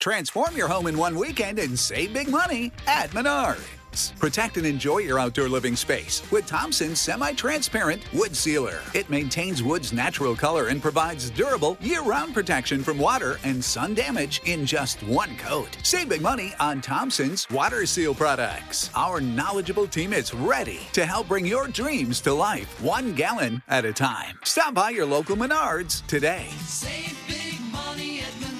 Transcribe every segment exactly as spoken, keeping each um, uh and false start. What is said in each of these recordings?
Transform your home in one weekend and save big money at Menards. Protect and enjoy your outdoor living space with Thompson's semi-transparent wood sealer. It maintains wood's natural color and provides durable year-round protection from water and sun damage in just one coat. Save big money on Thompson's water seal products. Our knowledgeable team is ready to help bring your dreams to life, one gallon at a time. Stop by your local Menards today. Save big money at Menards.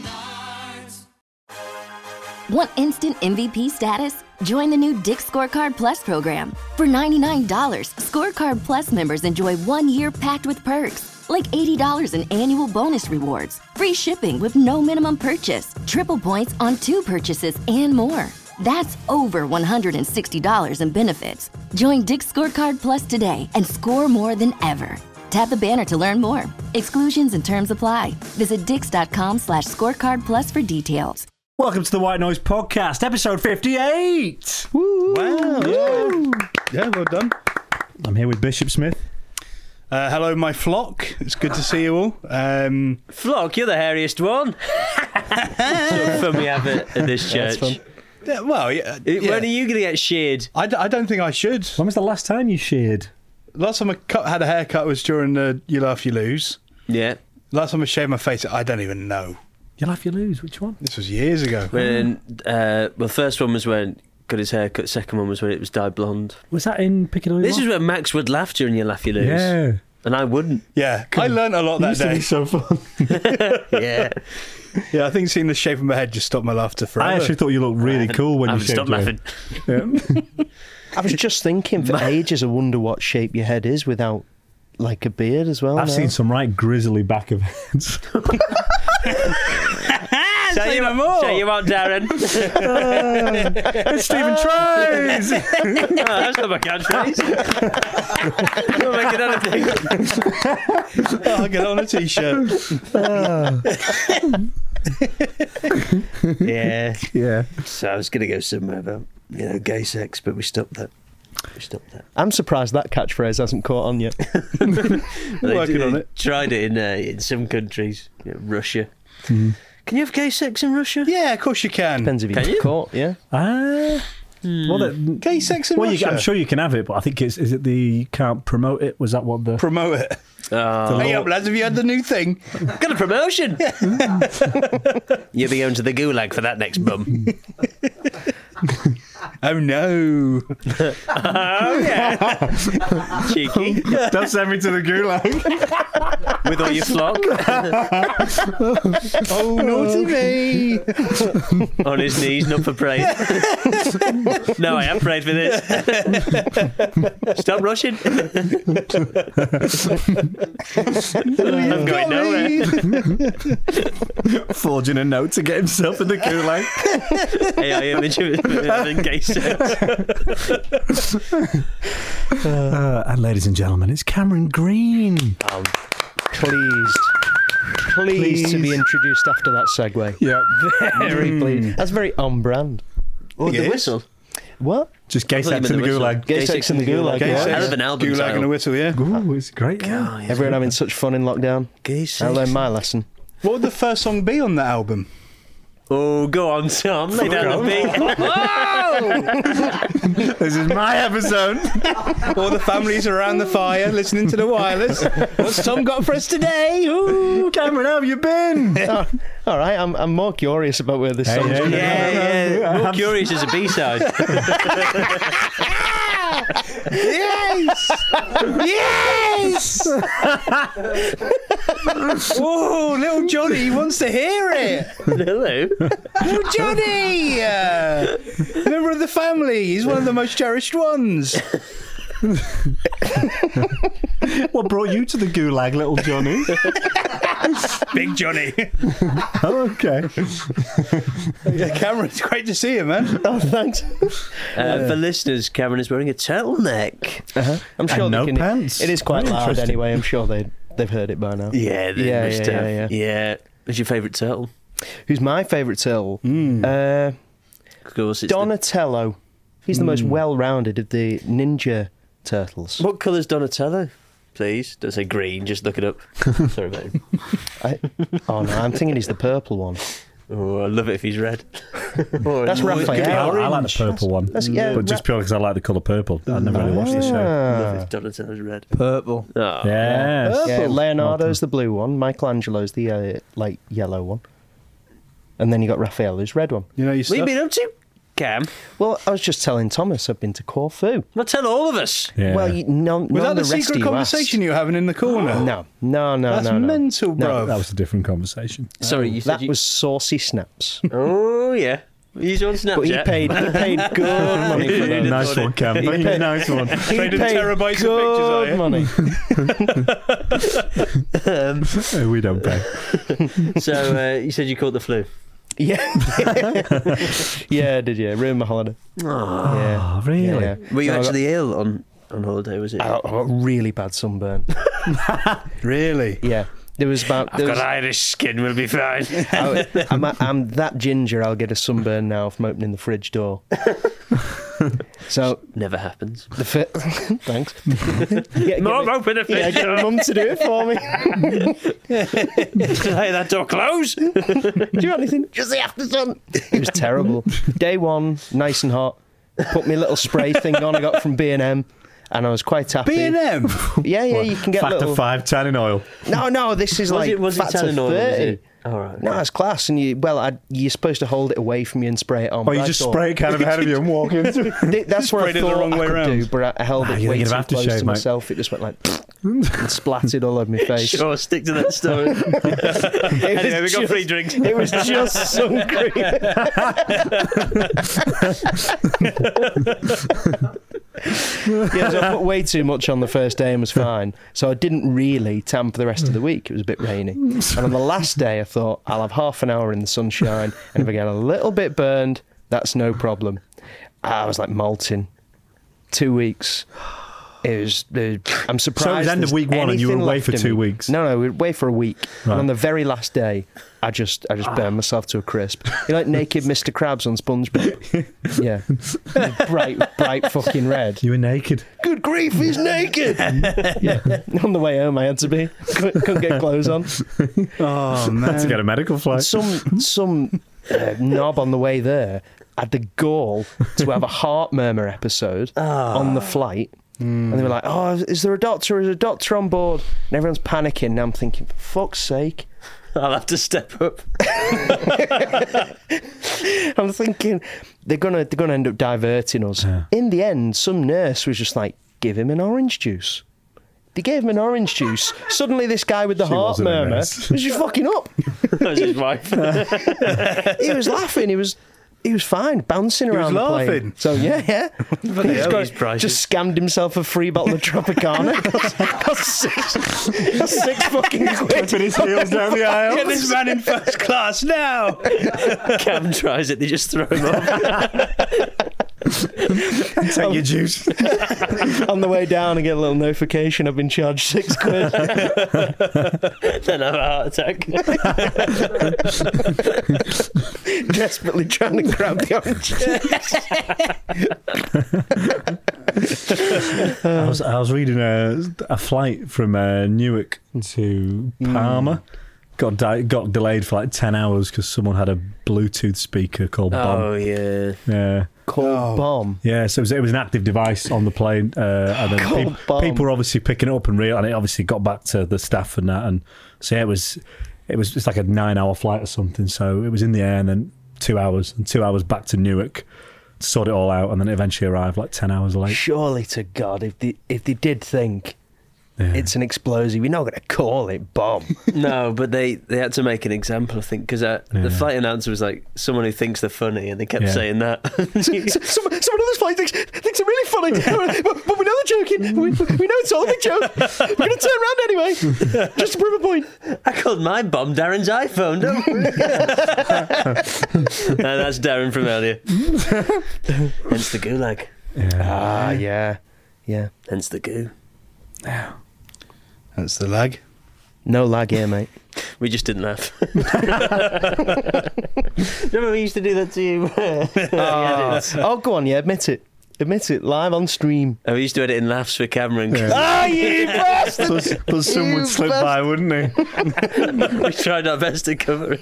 Want instant M V P status? Join the new Dick's Scorecard Plus program. For ninety-nine dollars, Scorecard Plus members enjoy one year packed with perks, like eighty dollars in annual bonus rewards, free shipping with no minimum purchase, triple points on two purchases, and more. That's over one hundred sixty dollars in benefits. Join Dick's Scorecard Plus today and score more than ever. Tap the banner to learn more. Exclusions and terms apply. Visit dix.com slash scorecard plus for details. Welcome to the White Noise Podcast, episode fifty-eight. Woo! Wow! Yeah. yeah, well done. I'm here with Bishop Smith. Uh, hello, my flock. It's good to see you all. Um, flock, you're the hairiest one. What fun we have at, at this church. Yeah, well, yeah, When yeah. are you going to get sheared? I, d- I don't think I should. When was the last time you sheared? Last time I cut, had a haircut was during the You Laugh, You Lose. Yeah. Last time I shaved my face, I don't even know. You laugh, you lose. Which one? This was years ago. When, uh, well, first one was when got his hair cut. Second one was when it was dyed blonde. Was that in Piccadilly? This Lock? is where Max would laugh during You Laugh, You Lose. Yeah. And I wouldn't. Yeah, I learnt a lot that used to day. be so fun. Yeah. Yeah, I think seeing the shape of my head just stopped my laughter forever. I actually thought you looked really cool when I you haven't shaved stopped your laughing. head. Yeah. I was just thinking for ages, I wonder what shape your head is without, like, a beard as well. I've now. seen some right grizzly back of heads. Shut you, more. shut you out, Darren. It's Stephen Tries! Oh, that's not my catchphrase. I'm not making anything. Oh, I'll get it on a t-shirt. Yeah. Yeah. So I was going to go somewhere about, you know, gay sex, but we stopped that. We stopped that. I'm surprised that catchphrase hasn't caught on yet. Working on it. Tried it in uh, in some countries, you know, Russia. Mm. Can you have gay sex in Russia? Yeah, of course you can. Depends if you Can get you? caught, yeah. Ah. Well, the, Gay sex in well, Russia. you, I'm sure you can have it, but I think it's, is it the, you can't promote it? Was that what the... Promote it. Oh. Hey up, lads, have you had the new thing? Got a promotion. You'll be going to the gulag for that next bum. Oh, no. Oh, yeah. Cheeky. Don't send me to the gulag. With all your flock. Oh, naughty me. On his knees, not for praying. No, I have prayed for this. Stop rushing. I'm going nowhere. Forging a note to get himself in the gulag. Hey, I image of having gay sex. Uh, and ladies and gentlemen, it's Cameron Green. I'm pleased. Pleased to be introduced after that segue. Yeah. Very pleased. That's very on brand. Oh, the Yes. whistle. What? Just gay I thought you sex in meant the the whistle. gulag. Gay sex in the gulag, Gay yeah. sex. Hell of an album Gulag title. and a whistle, yeah. Ooh, it's great. Yeah. Oh, yeah. Everyone having such fun in lockdown. Gay I sex. learned my lesson. What would the first song be on that album? Oh, go on, Tom. Lay down the beat. This is my episode. All the families around the fire listening to the wireless. What's Tom got for us today? Ooh. Cameron, how have you been? Oh, all right, I'm I'm more curious about where this Hey, song's hey, going. Yeah, yeah. More have- curious as a B-side. Yes! Yes! Oh, little Johnny wants to hear it. Hello. Little Johnny! Uh, member of the family. He's one of the most cherished ones. What brought you to the gulag, little Johnny? Big Johnny. Oh, okay. Yeah, Cameron, it's great to see you, man. Oh, thanks. Uh, for listeners, Cameron is wearing a turtleneck. Uh-huh. I'm sure And they no can. pants. It is quite Very loud interesting. anyway. I'm sure they they've heard it by now. Yeah, they Yeah, must yeah, have. yeah, Yeah. What's your favourite turtle? Who's my favourite turtle? Uh, Of course, it's Donatello. He's the most well-rounded of the Ninja Turtles. the... What colour's Donatello? Please, don't say green. Just look it up. Sorry about him. I, oh no, I'm thinking he's the purple one. Oh, I love it if he's red. Oh, That's no, it could be Raphael. I, I like the orange. purple one, That's- yeah, but just Ra- purely because I like the colour purple. I never really watched the show. Love Ah. if Donatello's red. Purple. Oh. Yes. Yeah, Leonardo's the blue one, Michelangelo's the uh, light yellow one, and then you got Raphael, who's red one. You know your What have you stuff? been up to, Cam? Well, I was just telling Thomas I've been to Corfu. Well, tell all of us. Yeah. Well, you, none, Was none that of the the rest secret of you conversation asked. you were having in the corner? No, no, no, That's no, no. mental, No, bro. That was a different conversation. Sorry, you said That you... was Saucy Snaps. Oh, yeah. He's on Snapchat. But he paid, he paid good money for those. Nice one, Cam. He paid- Nice one. He Traded paid terabytes of pictures, are you? good money. Uh, we don't pay. So, uh, you said you caught the flu. Yeah. Yeah, did you? Ruined my holiday. Yeah. Oh, really? Yeah. Were you No, I got- actually ill on, on holiday, was it? I got, I got really bad sunburn. Really? Yeah. There was about. I've There got was, Irish skin, we'll be fine. I, I'm, I'm that ginger, I'll get a sunburn now from opening the fridge door. So, Never happens. the fit. Thanks. Yeah, Mum, get me- open the yeah, fridge. get my mum to do it for me. Hey, that door closed. Do you want anything? Just the after sun. It was terrible. Day one, nice and hot. Put my little spray thing on I got from B and M, and I was quite happy. B and M. Yeah, yeah, you can get Factor little. five tanning oil. No, no, this is Was like it, was it factor tannin oil? or Was thirty. it? All right. No, it's class, and you well, I, you're supposed to hold it away from you and spray it on. Or but you I just thought- spray it kind of ahead of you and walk into it. Th- That's what I Sprayed it the thought wrong I way could round. do, but I I held Nah, it you're way gonna too have to close shave, to mate. myself. It just went like and splattered all over my face. Sure, stick to that story. It Anyway, we was got just- free drinks. It was just sun cream. Yeah, so I put way too much on the first day and was fine. So I didn't really tan for the rest of the week. It was a bit rainy. And on the last day, I thought, I'll have half an hour in the sunshine, and if I get a little bit burned, that's no problem. I was like molting. Two weeks. It was. Uh, I'm surprised. So it was end of there's week one and you were anything away left for in two me. weeks? No, no, we were away for a week. Right. And on the very last day, I just, I just burned myself to a crisp. You know, like naked Mister Krabs on SpongeBob. Yeah, bright, bright fucking red. You were naked. Good grief, he's naked. Yeah, on the way home, I had to be. Couldn't, couldn't get clothes on. Oh, man. To get a medical flight. Some, some uh, knob on the way there had the gall to have a heart murmur episode on the flight. And they were like, oh, is there a doctor? Is there a doctor on board? And everyone's panicking. And I'm thinking, for fuck's sake. I'll have to step up. I'm thinking they're gonna they're gonna end up diverting us. Yeah. In the end, some nurse was just like, give him an orange juice. They gave him an orange juice. Suddenly, this guy with the She heart wasn't a murmur nurse. was just fucking up. That was his wife. He was laughing. He was. He was fine, bouncing was around the plane. laughing? So yeah, yeah. Bloody He's hell, got- he's priceless. just scammed himself a free bottle of Tropicana. Got six, got six fucking quid. Put his heels down the aisle. Get this man in first class now. Cam tries it, they just throw him off. Take your juice. On the way down, I get a little notification. I've been charged six quid. Then have a heart attack. Desperately trying to grab the orange juice. I was, I was reading a, a flight from uh, Newark to Palma. Got di- got delayed for like ten hours because someone had a Bluetooth speaker called Bomb. Oh, yeah. Yeah. Called bomb. Yeah, so it was, it was an active device on the plane, uh, and then Cold peop- bomb. people were obviously picking it up and real, and it obviously got back to the staff and that, and so yeah, it was, it was it's like a nine-hour flight or something. So it was in the air, and then two hours, and two hours back to Newark to sort it all out, and then it eventually arrived like ten hours late. Surely to God, if they if they did think Yeah. it's an explosive, we're not going to call it bomb. No, but they, they had to make an example, I think, because uh, Yeah. the flight announcer was like, someone who thinks they're funny, and they kept Yeah. saying that. Someone, someone on this flight thinks, thinks they're really funny, but, but we know they're joking. We, we know it's all a big joke. We're going to turn around anyway, just to prove a point. I called my bomb Darren's iPhone, don't worry. And that's Darren from earlier. Hence the gulag. Ah, yeah, yeah. Hence the goo. That's the lag. No lag here, mate. We just didn't laugh. Remember we used to do that to you? Oh, oh, go on, yeah, admit it. Admit it, live on stream. Oh, we used to edit in laughs for Cameron. Ah, you bastard! plus, plus some would slip by, wouldn't he? We tried our best to cover it.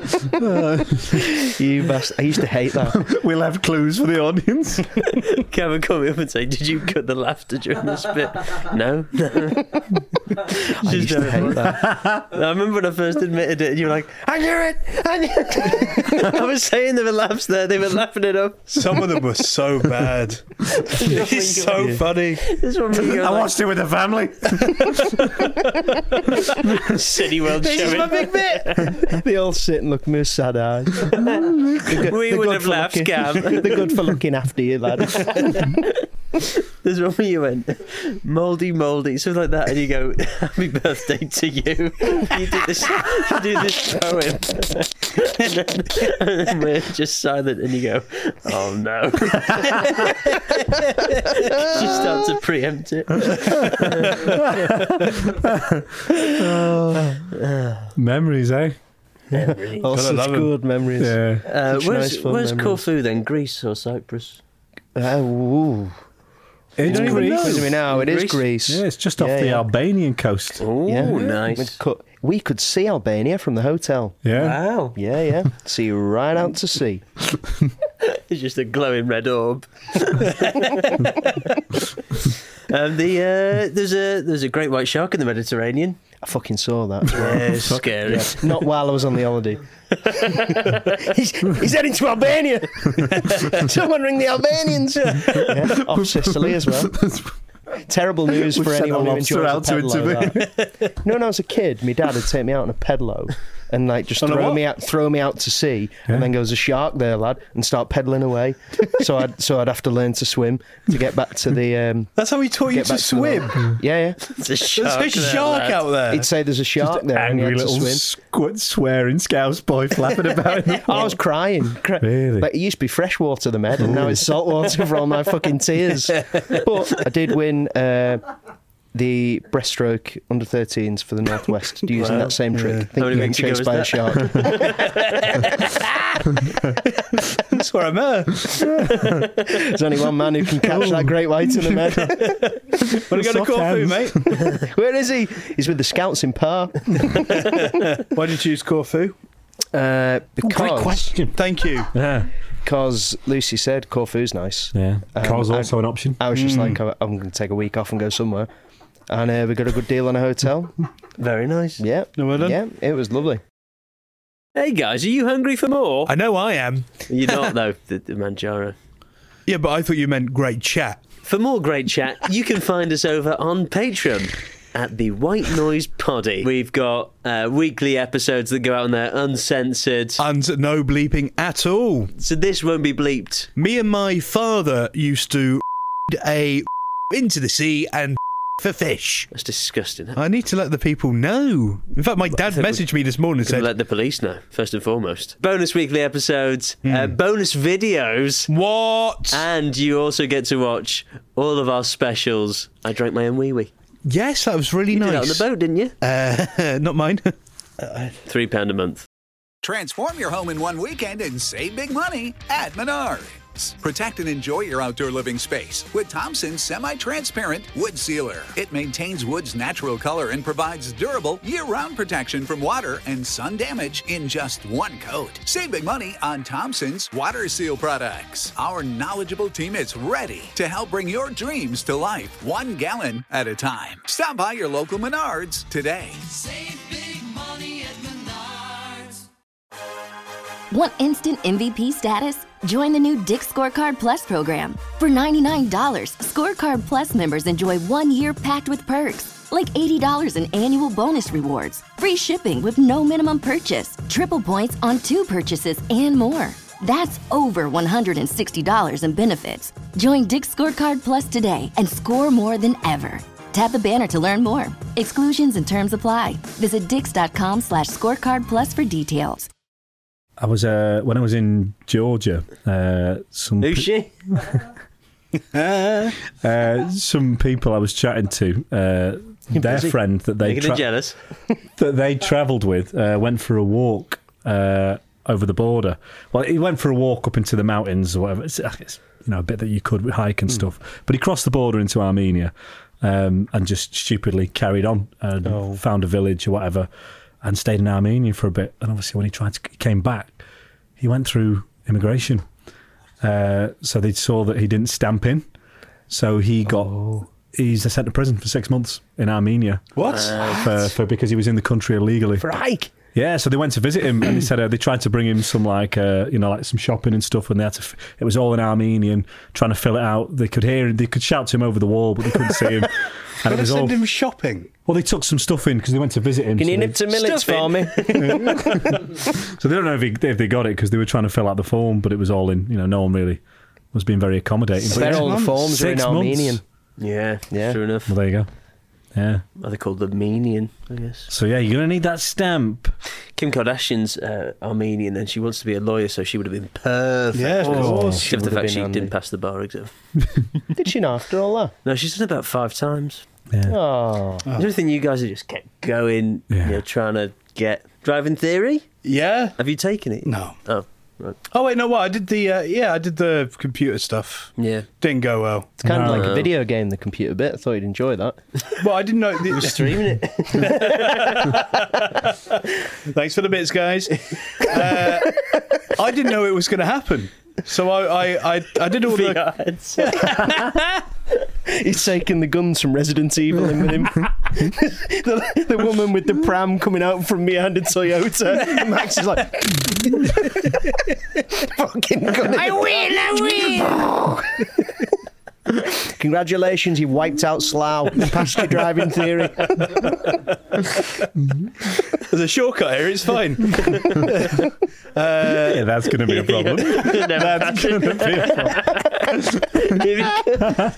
You bastard. I used to hate that. We'll have clues for the audience. Kevin come up and say, "Did you cut the laughter during this bit?" No, no. I used to hate that. I remember when I first admitted it, and you were like, "I knew it! I knew it!" I was saying there were laughs there; they were laughing it up. Some of them were so bad. It's so funny. This one me I like, watched it with the family. City World This is showing. my big bit. They all sit and look at me with sad eyes. They're We good would have for laughed, looking- Cam. They're good for looking after you, lad. There's one where you went, mouldy, mouldy, something like that, and you go, "Happy birthday to you." You do this, you do this poem, and then, and then we're just silent, and you go, "Oh no!" You start to preempt it. Memories, eh? All Gotta such love 'em. good memories. Yeah. Uh, Such where's nice, fun where's memories. Corfu then? Greece or Cyprus? Uh, ooh. It's Greece. Greece. As we know, it is Greece? Greece. Yeah, it's just off Yeah, the yeah. Albanian coast. Oh, Yeah. nice. We could, we could see Albania from the hotel. Yeah. Wow. Yeah, yeah. See right out to sea. It's just a glowing red orb. um, the uh, there's a there's a great white shark in the Mediterranean. I fucking saw that. Yeah, it's scary. Yeah. Not while I was on the holiday. he's, he's heading to Albania. Someone ring the Albanians. Yeah, off Sicily as well. Terrible news We've for sent anyone a who lobster enjoys a out to pedalo. intervene. that. No, when I was a kid, my dad would take me out on a pedalo and like just On a throw what? me out, throw me out to sea, and then goes a shark there, lad, and start pedaling away. so I'd so I'd have to learn to swim to get back to the. Um, That's how he taught you get to back swim. the, yeah, yeah. It's a shark. There's a there, shark lad. out there. He'd say there's a shark there, and you Angry had to little swim. squid swearing scouse boy flapping about. in the I was crying. Cry- Really? Like, it used to be fresh water, the med, and now it's salt water for all my fucking tears. But I did win uh, the breaststroke under thirteens for the Northwest using Wow. that same trick. How many Thinking weeks ago chased was by a that? shark. That's where I met her. There's only one man who can catch that great white in the med. Want to go to Soft Corfu, hands. mate? Where is he? He's with the scouts in Par. Why did you choose Corfu? Uh, Great because, question. Thank you. Yeah. because Lucy said Corfu's nice. Yeah. Um, Car's I- also an option. I was just like, I'm going to take a week off and go somewhere. And uh, we got a good deal on a hotel. Very nice. Yeah. No, well done. Yeah, it was lovely. Hey guys, are you hungry for more? I know I am. You're not though, the, the Manjaro. Yeah, but I thought you meant great chat. For more great chat, you can find us over on Patreon at the White Noise Poddy. We've got uh, weekly episodes that go out on there uncensored. And no bleeping at all. So this won't be bleeped. Me and my father used to a into the sea and for fish. That's disgusting. I need to let the people know. In fact, my dad think we- messaged me this morning and Gonna said, let the police know, first and foremost. Bonus weekly episodes, Hmm. uh, bonus videos, "What?" and you also get to watch all of our specials. I drank my own wee wee. Yes, that was really You did that nice. on the boat, didn't you? Uh, not mine. Three pound a month. Transform your home in one weekend and save big money at Menards. Protect and enjoy your outdoor living space with Thompson's semi-transparent wood sealer. It maintains wood's natural color and provides durable year-round protection from water and sun damage in just one coat. Save big money on Thompson's water seal products. Our knowledgeable team is ready to help bring your dreams to life, one gallon at a time. Stop by your local Menards today. Save big money at Menards. Want instant M V P status? Join the new Dick's Scorecard Plus program. For ninety-nine dollars, Scorecard Plus members enjoy one year packed with perks, like eighty dollars in annual bonus rewards, free shipping with no minimum purchase, triple points on two purchases, and more. That's over one hundred sixty dollars in benefits. Join Dick's Scorecard Plus today and score more than ever. Tap the banner to learn more. Exclusions and terms apply. Visit dix.com slash scorecard plus for details. I was uh, when I was in Georgia. Uh, some Who's she? uh, some people I was chatting to, uh, their busy? friend that they Making her tra- jealous. that they travelled with uh, went for a walk uh, over the border. Well, he went for a walk up into the mountains or whatever. It's, it's, you know, a bit that you could hike and stuff. But he crossed the border into Armenia, um, and just stupidly carried on and Oh. found a village or whatever and stayed in Armenia for a bit. And obviously when he tried to, he came back, he went through immigration. Uh, so they saw that he didn't stamp in. So he got, Oh. he's sent to prison for six months in Armenia. What? For, for because he was in the country illegally. For a hike. Yeah, so they went to visit him, and they said uh, they tried to bring him some like uh, you know like some shopping and stuff, and they had to. F- it was all in Armenian, trying to fill it out. They could hear, they could shout to him over the wall, but they couldn't see him. And it They was all. send him shopping. Well, they took some stuff in because they went to visit him. Can so you they, nip to millets Stuff for me? So they don't know if, he, if they got it because they were trying to fill out the form, but it was all in. You know, no one really was being very accommodating. But Bet yeah. all the months. forms are in Six months. Armenian. Yeah, Yeah. true enough. Well, there you go. Yeah. Are they called Armenian, I guess? So yeah, you're gonna need that stamp. Kim Kardashian's uh, Armenian, and she wants to be a lawyer, so she would have been perfect. Yeah, of course. Except for the Would have fact been she handy. didn't pass the bar exam. Did she not after all that? No, she's done it about five times. Yeah. Oh. I don't think you guys have just kept going, Yeah. you know, trying to get driving theory. Yeah. Have you taken it? No. Oh, right. Oh wait, no. What? I did the uh, yeah, I did the computer stuff. Yeah. Didn't go well. It's kind of No. like a video game, the computer bit. I thought you'd enjoy that. Well, I didn't know. The, Streaming it. Thanks for the bits, guys. Uh, I didn't know it was going to happen, so I I, I, I did all the. He's taking the guns from Resident Evil in with him. the, the woman with the pram coming out from behind a Toyota. And Max is like, fucking gun. I win, I win. Congratulations, you wiped out Slough and passed your driving theory. There's a shortcut here. It's fine. uh, Yeah, that's gonna be a problem. That's gonna be a problem.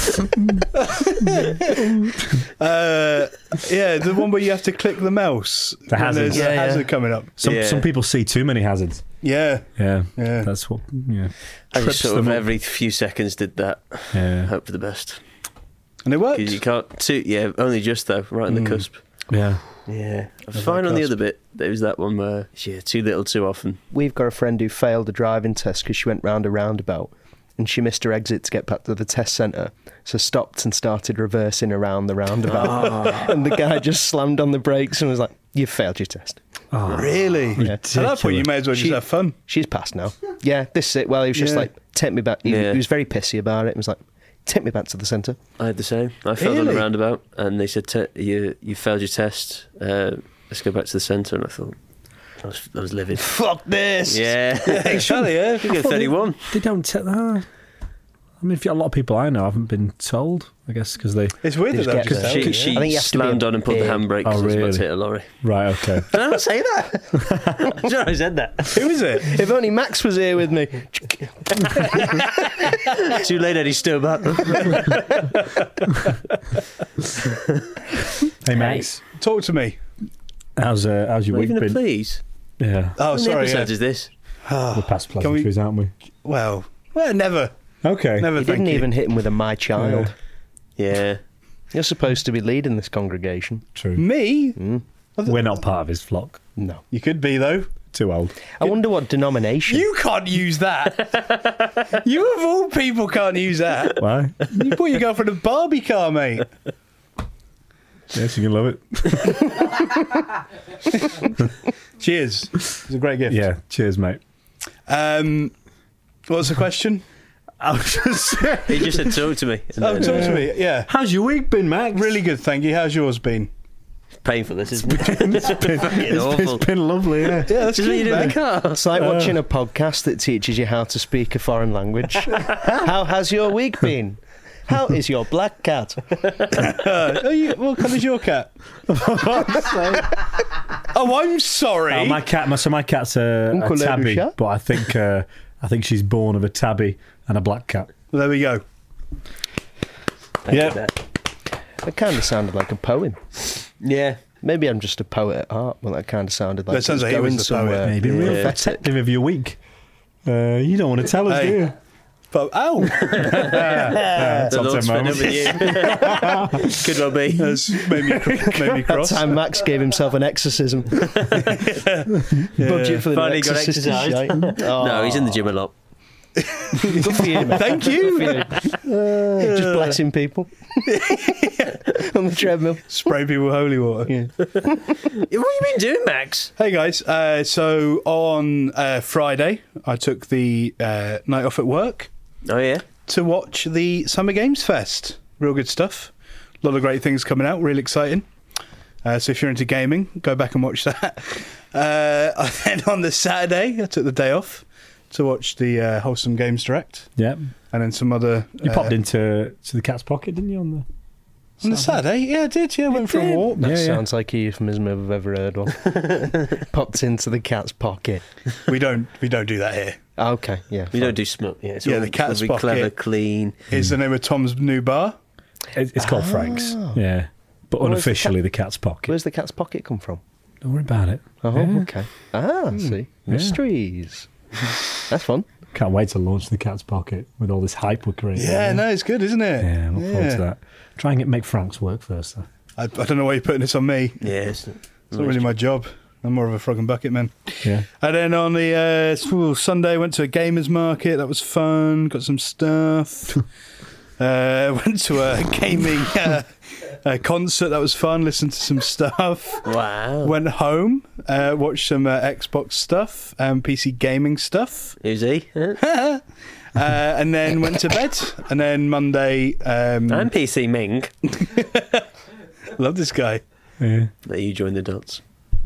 uh, yeah, the one where you have to click the mouse. The when hazard. There's Yeah, a yeah. hazard coming up. Some Yeah. some people see too many hazards. Yeah. Yeah, Yeah. That's what. Yeah, I Trips just sort of them up. every few seconds did that. Yeah, Hope for the best. And it worked. Because you can't. Two, yeah, only just though, right on the cusp. yeah. Yeah, I was fine on the other bit. There was that one where, yeah, too little, too often. We've got a friend who failed the driving test because she went round a roundabout and she missed her exit to get back to the test centre, so stopped and started reversing around the roundabout. And the guy just slammed on the brakes and was like, "You've failed your test." Really? Yeah. At that point, you may as well just She- have fun. She's passed now. Yeah, this is it. Well, he was just Yeah. like, "Take me back." He, Yeah. he was very pissy about it. He was like, "Take me back to the centre." I had the same. I failed on Really? the roundabout, and they said, Te- "You you failed your test. Uh, let's go back to the centre." And I thought, I was, I was livid. Fuck this. Yeah, Exactly, yeah. you go thirty-one. They don't tell. Uh, I mean, if you, a lot of people I know haven't been told. I guess because they. It's weird They that just they'll get just there. tell She, you. she I think you have to be slammed a on and pulled the big- handbrake Oh, because I was about really? to hit a lorry. Right. Okay. Did I not say that? I'm sure I said that. Who is it? If only Max was here with me. Too late, Eddie still back. Hey Max, Talk to me. how's uh, how's your Not week even a been? please. Yeah, Oh, How many sorry. episodes Yeah. is this? we're past Can we- pleasantries, aren't we? Well, well, never, Okay. never. You thank didn't you. even hit him with a "my child." Yeah. You're supposed to be leading this congregation. True. Me? We're not part of his flock. No. You could be though. Too old. I wonder what denomination. You can't use that. You of all people can't use that. Why? You bought your girlfriend a Barbie car, mate. Yes, you can love it. Cheers. It's a great gift. Yeah. Cheers, mate. Um, what's the question? I was just saying. He just said talk to me. And Oh, then, talk uh, to me. Yeah. How's your week been, Max? Really good, thank you. How's yours been? painful, this isn't it? It's fucking It's, awful. it's been lovely, yeah. Yeah, that's Just what you good, do in man. the car. It's like watching a podcast that teaches you how to speak a foreign language. How has your week been? How is your black cat? Uh, are you, what colour's your cat? Oh, I'm sorry. Oh, my cat. My, so my cat's a, Uncle a tabby, Ledusha? but I think uh, I think she's born of a tabby and a black cat. Well, there we go. Yeah. That kind of sounded like a poem. Yeah. Maybe I'm just a poet at heart, but that kind of sounded like That sounds it like he going was the poet. somewhere. Maybe real Yeah. protective of your week. Uh, you don't want to tell us, Hey. do you? But, ow! Uh, The top Lord's ten fed up moments. with you. Could well be. That's made me, made me That cross. time Max gave himself an exorcism. Budget for the Finally new got exorcist is exercised. shite. Oh. No, he's in the gym a lot. Good for you, mate. Thank you. Good for you. Uh, just blessing people on the treadmill. Spray people with holy water. Yeah. What have you been doing, Max? Hey guys, uh, so on uh, Friday, I took the uh, night off at work Oh, yeah? to watch the Summer Games Fest. Real good stuff. A lot of great things coming out, really exciting. Uh, so if you're into gaming, go back and watch that. Uh, then on the Saturday, I took the day off to watch the uh, Wholesome Games Direct. Yeah. And then some other... You uh, popped into to the Cat's Pocket, didn't you, on the... On the Saturday? Yeah, I did. Yeah, I went for a walk. That Yeah, yeah. sounds like a euphemism if I've ever heard one. Popped into the cat's pocket. We don't we don't do that here. Okay, yeah. We fine. don't do smut. Yeah, it's Yeah, all the Cat's lovely, clever, Pocket. clean. Is the name of Tom's new bar. It- It's called Frank's. Yeah. But Where's the unofficially the Cat's Pocket. Where's the cat's pocket come from? Don't worry about it. Oh, Yeah. okay. Ah, see. Mysteries. That's fun. Can't wait to launch the Cat's Pocket with all this hype we're creating. Yeah, no, it's good, isn't it? Yeah, I look forward to that. Try and get make Frank's work first, though. I, I don't know why you're putting this on me. Yes. It's not really my job. I'm more of a frog and bucket man. Yeah. And then on the uh, ooh, Sunday, went to a gamers market. That was fun. Got some stuff. uh, went to a gaming uh, a concert. That was fun. Listened to some stuff. Wow. Went home. Uh, watched some uh, Xbox stuff and P C gaming stuff. Who's he? Huh? Uh, and then went to bed. And then Monday. Um, I'm P C Ming. love this guy. Yeah. Let you join the dots.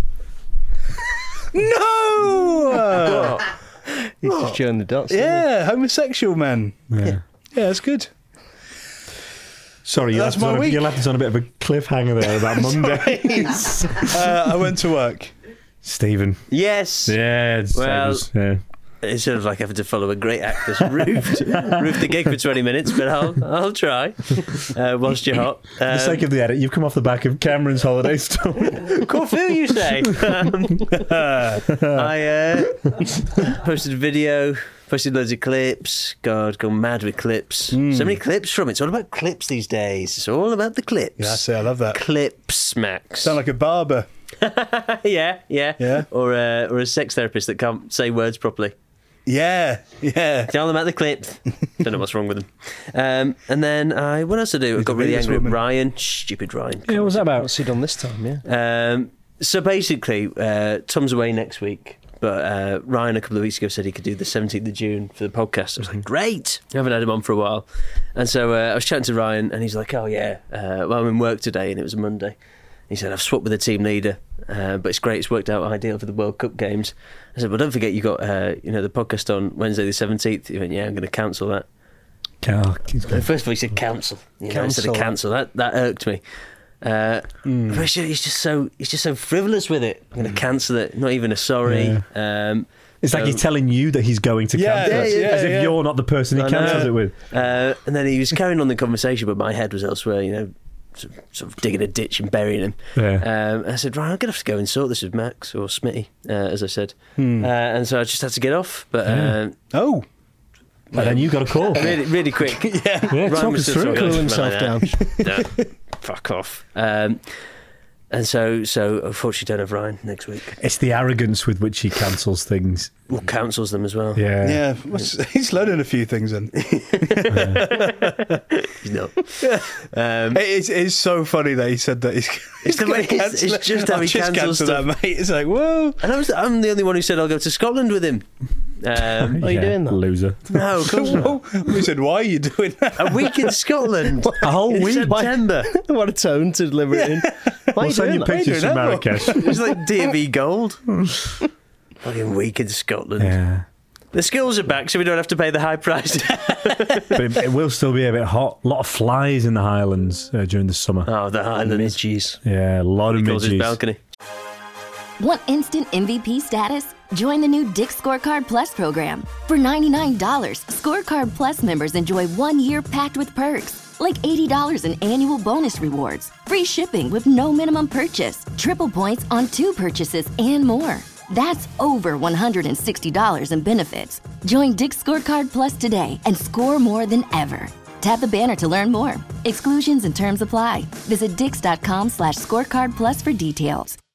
No. He's just showing the dots. isn't Yeah, homosexual man. Yeah. Yeah, that's good. Sorry, you That's left, us my on a, week. you left us on a bit of a cliffhanger there about Monday. uh, I went to work. Stephen. Yes. Yeah, it's Well- it was- yeah. It's sort of like having to follow a great actress. Roofed, roofed the gig for twenty minutes, but I'll I'll try. Uh, whilst you're hot. For the sake Um, of the edit, you've come off the back of Cameron's holiday story. Corfu, you say? Um, I uh, posted a video, posted loads of clips. God, gone mad with clips. So many clips from it. It's all about clips these days. It's all about the clips. Yeah, I say I love that. Clips, Max. Sound like a barber. yeah, yeah, Yeah. Or a or a sex therapist that can't say words properly. Yeah, yeah. Tell them about the clip. Don't know what's wrong with them. Um, and then I, what else did I do? I He's got the really biggest angry woman. at Ryan. Stupid Ryan. Yeah, what was that he? about? What's he done this time, yeah? Um, so basically, uh, Tom's away next week, but uh, Ryan a couple of weeks ago said he could do the seventeenth of June for the podcast. I was like, great! I haven't had him on for a while. And so uh, I was chatting to Ryan, and he's like, oh yeah, uh, well, I'm in work today, and it was a Monday. He said, I've swapped with the team leader, uh, but it's great, it's worked out ideal for the World Cup games. I said, well, don't forget you got uh, you know the podcast on Wednesday the seventeenth. He went, yeah, I'm going to cancel that. Oh, he's got- First of all, he said cancel, you know, instead of Cancel. cancel. That that irked me. Uh, but he's just, he's just so he's just so frivolous with it. I'm going to cancel it. Not even a sorry. Um, It's like so- he's telling you that he's going to Yeah, cancel yeah, it, yeah, as if yeah. you're not the person he I cancels know. it with. Uh, and then he was carrying on the conversation, but my head was elsewhere. You know, sort of, sort of digging a ditch and burying him. Yeah. Um, and I said, Ryan, I'm going to have to go and sort this with Max or Smitty, uh, as I said. Uh, and so I just had to get off. But um, Oh, And then you got a call. really, really quick. yeah. Yeah, Ryan talk was us still through. talking Cool to himself me down. like, "No, fuck off." Um, and so, so unfortunately, don't have Ryan next week. It's the arrogance with which he cancels things. Well, cancels them as well. Yeah. Yeah, what's, he's learning a few things then. He's not. Um, It is, it is so funny that he said that he's, he's the gonna way- it's- cancel it's it. just how I'll he just cancels cancel that, stuff. mate. It's like, whoa. and I was, I'm the only one who said I'll go to Scotland with him. Um, Are you Yeah, doing that? Loser. no, of course not. Whoa. We said, why are you doing that? A week in Scotland. A whole in week? September. What a tone to deliver it in. Why are We'll you send doing you that? pictures doing from that, Marrakesh. It's like D and B Gold. Fucking week in Scotland. Yeah. The skills are back, so we don't have to pay the high price. But it, it will still be a bit hot. A lot of flies in the Highlands uh, during the summer. oh, the Highlands. Midges. Yeah, a lot He of calls his midges. balcony. Want instant M V P status? Join the new Dick Scorecard Plus program. For ninety-nine dollars, Scorecard Plus members enjoy one year packed with perks, like eighty dollars in annual bonus rewards, free shipping with no minimum purchase, triple points on two purchases, and more. That's over one hundred sixty dollars in benefits. Join Dick Scorecard Plus today and score more than ever. Tap the banner to learn more. Exclusions and terms apply. Visit dix.com slash scorecard plus for details.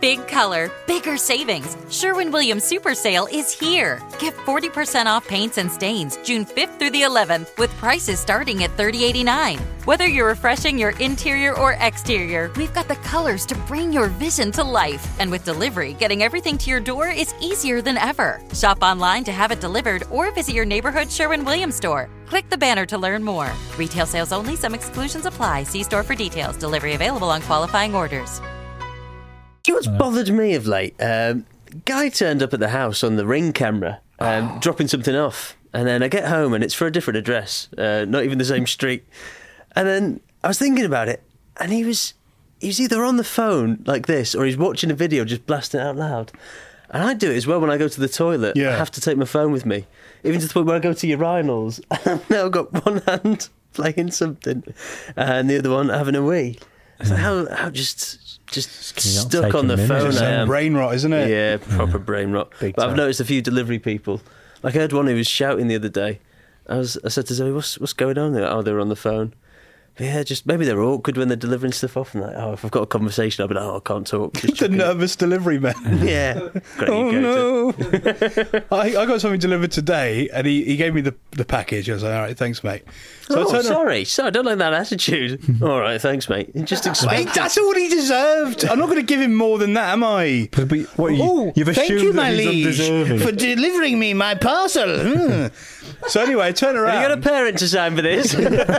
Big color, bigger savings. Sherwin-Williams Super Sale is here. Get forty percent off paints and stains June fifth through the eleventh with prices starting at thirty eighty-nine. Whether you're refreshing your interior or exterior, we've got the colors to bring your vision to life. And with delivery, getting everything to your door is easier than ever. Shop online to have it delivered or visit your neighborhood Sherwin-Williams store. Click the banner to learn more. Retail sales only. Some exclusions apply. See store for details. Delivery available on qualifying orders. Do you know what's bothered me of late? Um, guy turned up at the house on the Ring camera, um, dropping something off. And then I get home and it's for a different address, uh, not even the same street. And then I was thinking about it, and he was he was either on the phone like this or he's watching a video just blasting it out loud. And I do it as well when I go to the toilet. Yeah. I have to take my phone with me, even to the point where I go to urinals. And I've now got one hand playing something and the other one having a wee. So how how just just stuck on the phone It's I um, am. brain rot, isn't it? Yeah, proper brain rot. Big But I've time. noticed a few delivery people. Like I heard one who was shouting the other day. I was I said to Zoe, "What's what's going on?" They're like, "Oh, they were on the phone." But yeah, just maybe they're awkward when they're delivering stuff off. And like, oh, if I've got a conversation, I'll be like, "Oh, I can't talk." Just The chuck it. nervous delivery man. Yeah. Great, Oh you go no! I, I got something delivered today, and he, he gave me the, the package. I was like, "All right, thanks, mate." to. So I Oh, turned sorry, sorry, I don't like that attitude. All right, thanks, mate. Just Mate, expect. that's all he deserved. I'm not going to give him more than that, am I? But, but what, you, Oh, you've thank assumed you, that my he's liege, undeserving. for delivering me my parcel. Hmm. So anyway, I turn around. Have you got a parent to sign for this?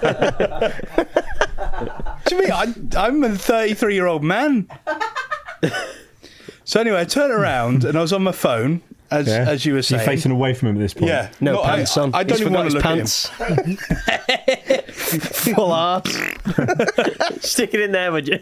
To me, I, I'm a thirty-three-year-old man. So anyway, I turned around and I was on my phone, as Yeah. as you were So saying. you're facing away from him at this point. Yeah, No I- pants on. I, I don't He's even want to look forgot at him. his pants. Full arse. Stick it in there, would you?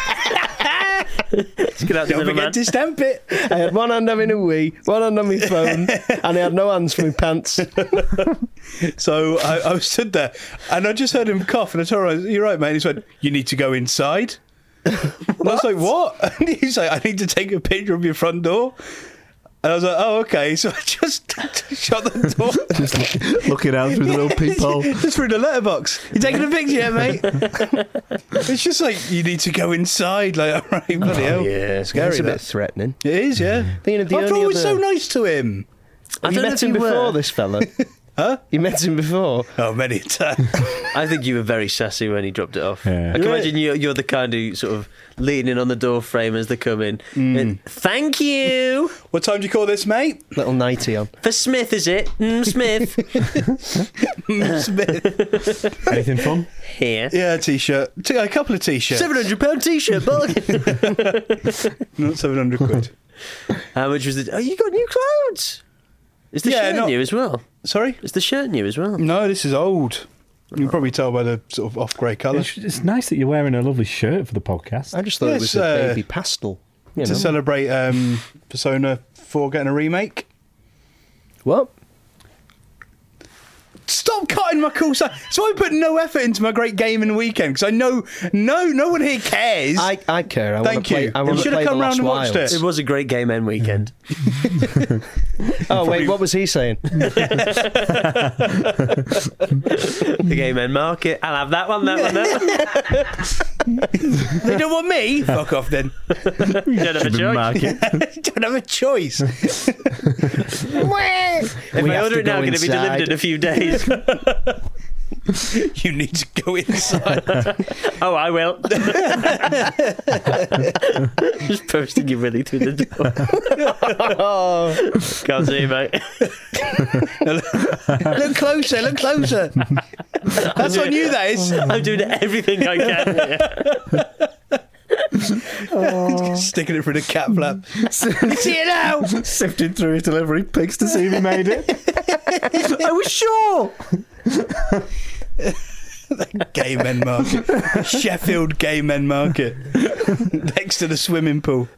Let's get out the Don't middle, man. forget to stamp it. I had one hand having a wee, one hand on my phone, and I had no hands for my pants. So I, I was stood there, and I just heard him cough, and I told him, "You're right, mate." He went, "You need to go inside." And I was like, "What?" And he's like, "I need to take a picture of your front door." And I was like, "Oh, okay." So I just shut the door. Just look, looking out through the little peephole. Just through the letterbox. You taking a picture yet, mate? It's just like, you need to go inside. Like, all right, bloody hell. yeah. Scary, It's a bit that. threatening. It is, yeah. Thinking of the I thought only it was so other- nice to him. I Have you don't know met if him you before, were. this fella? Huh? You met him before? Oh, many times. I think you were very sassy when he dropped it off. Yeah. I can Yeah. imagine you're, you're the kind who sort of leaning on the door frame as they come in. And, Thank you What time do you call this, mate? Little nighty on. for Smith, is it? Mm, Smith Smith. Anything fun? here. Yeah, a t-shirt. T- a couple of t-shirts. Seven hundred pound t-shirt, bargain. Not seven hundred quid. How much was it? Oh, you got new clothes. Is the Yeah, shirt not- new as well? Sorry? Is the shirt new as well? No, this is old. You can probably tell by the sort of off-grey colour. It's, it's nice that you're wearing a lovely shirt for the podcast. I just thought Yes, it was a uh, baby pastel. You To know. celebrate um, Persona four getting a remake. What? Stop cutting my cool side. So I put no effort into my great gaming weekend because I know no no one here cares. I, I care. I Thank want to play, you. I You want to should have play come The round Lost and watched Wilds. it. It was a great game end weekend. Oh, wait, what was he saying? The game end market. I'll have that one, that one, that one. They don't want me. Fuck off then. You don't have a choice. Market. Don't have a choice. If We I have order to it now, go going to be delivered inside. in a few days. You need to go inside. Oh, I will. Just posting you really through the door. Can't see you, mate. Look closer. Look closer. That's on you. That is. I'm doing everything I can here. Sticking it through the cat flap. See it now. Sifting through his delivery pigs to see if he made it. I was sure. Gay men market. Sheffield gay men market. Next to the swimming pool.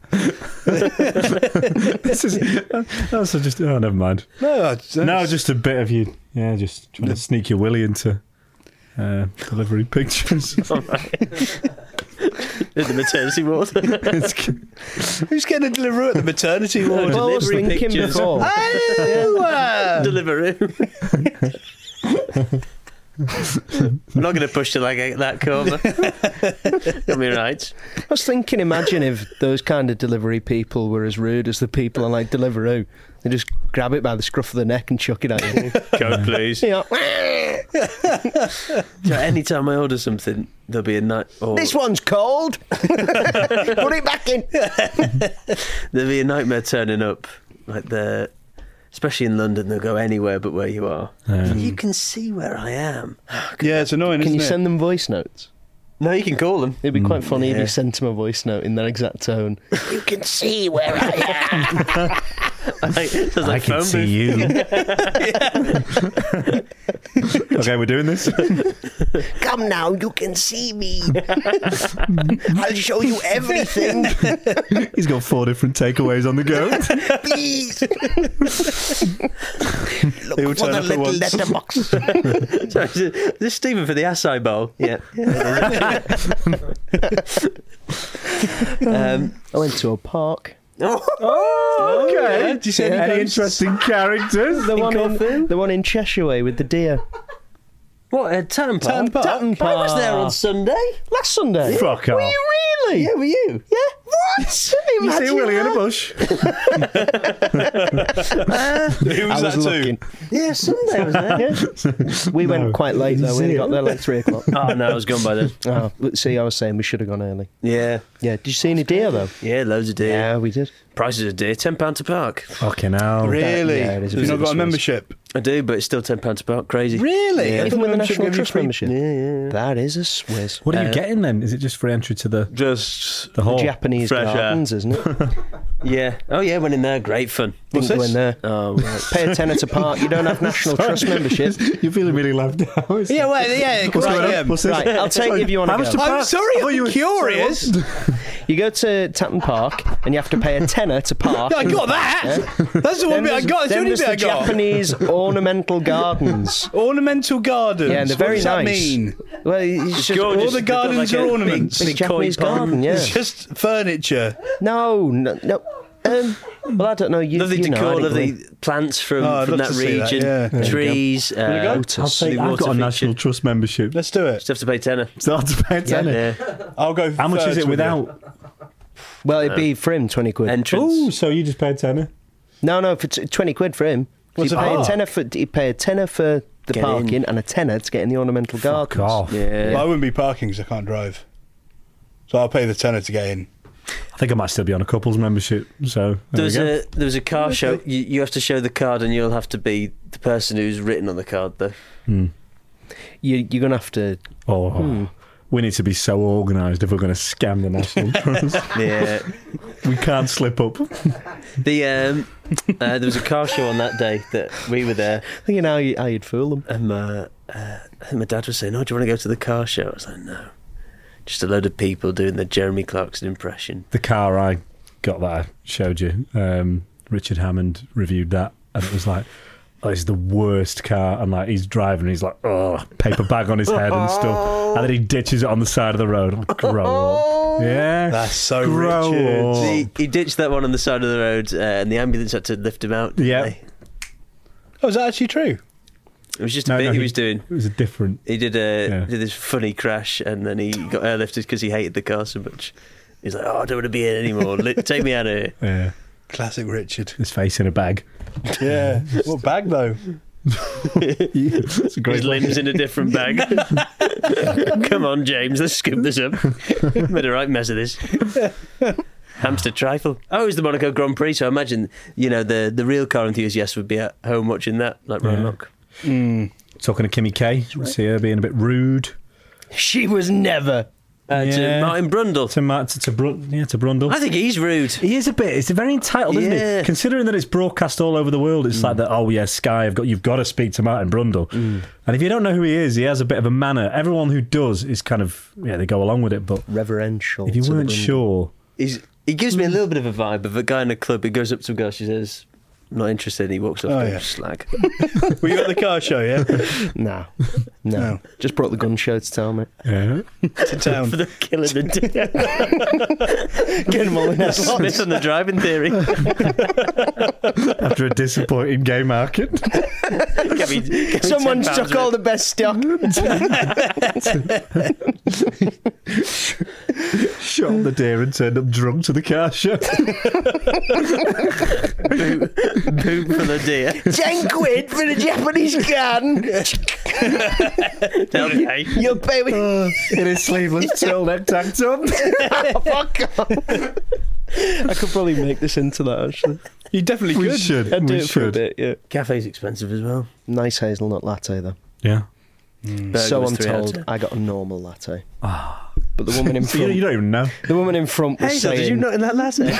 This is. That's just. Oh, never mind. No, that's, No, just a bit of you. Yeah, just trying to sneak your willy into uh, delivery pictures. All right. In the maternity ward. It's- who's getting a delivery at the maternity ward? Well, I was Delivery thinking pictures. before. Oh, uh, Deliveroo. I'm not going to push till I get that corner. Got me right. I was thinking, imagine if those kind of delivery people were as rude as the people on like Deliveroo. They just grab it by the scruff of the neck and chuck it at you. Code, please. You know, So anytime I order something, there'll be a night. Or this one's cold. Put it back in. There'll be a nightmare turning up, like the. Especially in London, they'll go anywhere but where you are. Um, You can see where I am. Yeah, it's annoying, Can isn't you it? send them voice notes? No, you can call them. It'd be quite funny if yeah. you sent them a voice note in that exact tone. You can see where I am. Like, sounds I like can phone see booth. you. Okay, we're doing this. Come now, you can see me. I'll show you everything. He's got four different takeaways on the go. Please. Look They all for turn the up at little once. letterbox. Sorry, is, it, is this Stephen for the acai bowl? Yeah. um, I went to a park. oh, Okay. Do you see any Any ghosts? interesting characters? The one, Corfu? in, the one in Cheshire Way with the deer. what? Uh, Tatton Park? Tatton Park? Tatton I was there on Park. Sunday. Last Sunday. Fuck Were off. you really? Yeah, were you? Yeah. What? You see Willie in a bush. Who was I that was to? looking. Yeah, Sunday I was there. We went No. quite late though. We only got there like three o'clock. Oh, no, I was gone by then. Oh, but see, I was saying we should have gone early. Yeah. Yeah. Did you see any deer though? Yeah, loads of deer. Yeah, we did. Prices of deer, ten pounds a park. Fucking hell. Really? Yeah, it is a You've bit not of a got a Swiss. membership? I do, but it's still ten pounds a park. Crazy. Really? Yeah. I Even thought with the membership National gave you Trust free- membership. Yeah, yeah. That is a Swiss. What are you Uh, getting then? Is it just free entry to the Just the hall? Japanese Fresh air. gardens, isn't it? yeah. Oh yeah, went in there. Great fun. What's Didn't go this? in there. Oh, right. Pay a tenner to park. You don't have National Trust membership. You're feeling really left out. Yeah, well, yeah. What's going on? right, What's this? Right, I'll take it if you want How to much go. to I'm park? sorry, I thought I'm you were- curious. You go to Tatton Park and you have to pay a tenner to park. I got that. That's the one Then bit I there's- got. That's the then only there's bit the I got. Japanese ornamental gardens. Ornamental gardens. Yeah, and they're very what does that nice. mean? Well, it's just gorgeous. All the They've got gardens like are a ornaments. big- Big big koi Japanese pond. garden, yeah. It's just furniture. No, no, no. Um, well, I don't know. You, Lovely you know, I decor, didn't lovely really- plants from, Oh, I'd from love that to see that, region. yeah. There you Trees. go? Uh, go? I'll Lotus. say the I've got a water National feature. Trust membership. Let's do it. Just have to pay tenner. Start to pay a tenner. Yeah. I'll go. How much is thirds it with you. without? Well, it'd be for him twenty quid. Entrance. Oh, so you just paid a tenner? No, no, for t- twenty quid for him. What's you it pay for? a tenner for you pay a tenner for the Get parking in. and a tenner to get in the ornamental Fuck gardens. off. Yeah. Well, I wouldn't be parking because I can't drive. So I'll pay the tenner to get in. I think I might still be on a couple's membership. So There there was we go. a there was a car show. You, you have to show the card, and you'll have to be the person who's written on the card, though. Hmm. You, you're gonna have to. Oh, we need to be so organised if we're going to scam the National Trust. Yeah. We can't slip up. The um, uh, there was a car show on that day that we were there, Thinking how, you, how you'd fool them. and my uh, I think my dad was saying, "Oh, do you want to go to the car show?" I was like, "No." Just a load of people doing the Jeremy Clarkson impression. The car I got that I showed you, um, Richard Hammond reviewed that, and it was like, oh, it's the worst car. And like he's driving, and he's like, oh, paper bag on his head and stuff, and then he ditches it on the side of the road. I'm like, grow up, yeah. That's so Grow Richard. up. He, he ditched that one on the side of the road, uh, and the ambulance had to lift him out. didn't Yeah. they? Oh, is that actually true? It was just a No, bit no, he he- was doing. It was a different. He did a Yeah. did this funny crash, and then he got airlifted because he hated the car so much. He's like, "Oh, I don't want to be here anymore. Li- Take me out of here." Yeah, Classic Richard. his face in a bag. Yeah. What bag though? It's a His limbs in a different bag. Come on, James, let's scoop this up. Made a right mess of this. Hamster trifle. Oh, it was the Monaco Grand Prix, so I imagine, you know, the, the real car enthusiasts would be at home watching that, like Ron Yeah. Lock. Talking to Kimmy K, see her being a bit rude She was never. Uh, Yeah. To Martin Brundle. to Matt, to, to, Brun- yeah, to Brundle. I think he's rude. He is a bit. It's very entitled, isn't Yeah. it? Considering that it's broadcast all over the world, it's like that. Oh yeah, Sky. I've got. You've got to speak to Martin Brundle. And if you don't know who he is, he has a bit of a manner. Everyone who does is kind of yeah, they go along with it. But Reverential. if you to the weren't Brundle. sure, He's He gives me a little bit of a vibe of a guy in a club who goes up to a girl, she says, not interested. And he walks off. Oh, Oh, yeah. Slag. Were you at the car show, yeah? No, no, No. Just brought the gun show to tell me. Yeah. To town. For the killing the deer. Get them all in a Smith on the driving theory. After a disappointing game market. Get me, get me Someone ten pounds took all worth. the best stock. Shot the deer and turned up drunk to the car show. Boot, boot for the deer. Ten quid for the Japanese gun. Okay. You'll pay me. In his sleeveless turtleneck tank top. Fuck off. I could probably make this into that, actually. You definitely We could. should. I'd do we it for a should. bit, yeah. Cafe's expensive as well. Nice hazelnut latte, though. Yeah. Burger So was I'm three out of told ten. I got a normal latte. But the woman in So you, front, you don't even know. the woman in front was Hazel, saying, did you not in that latte?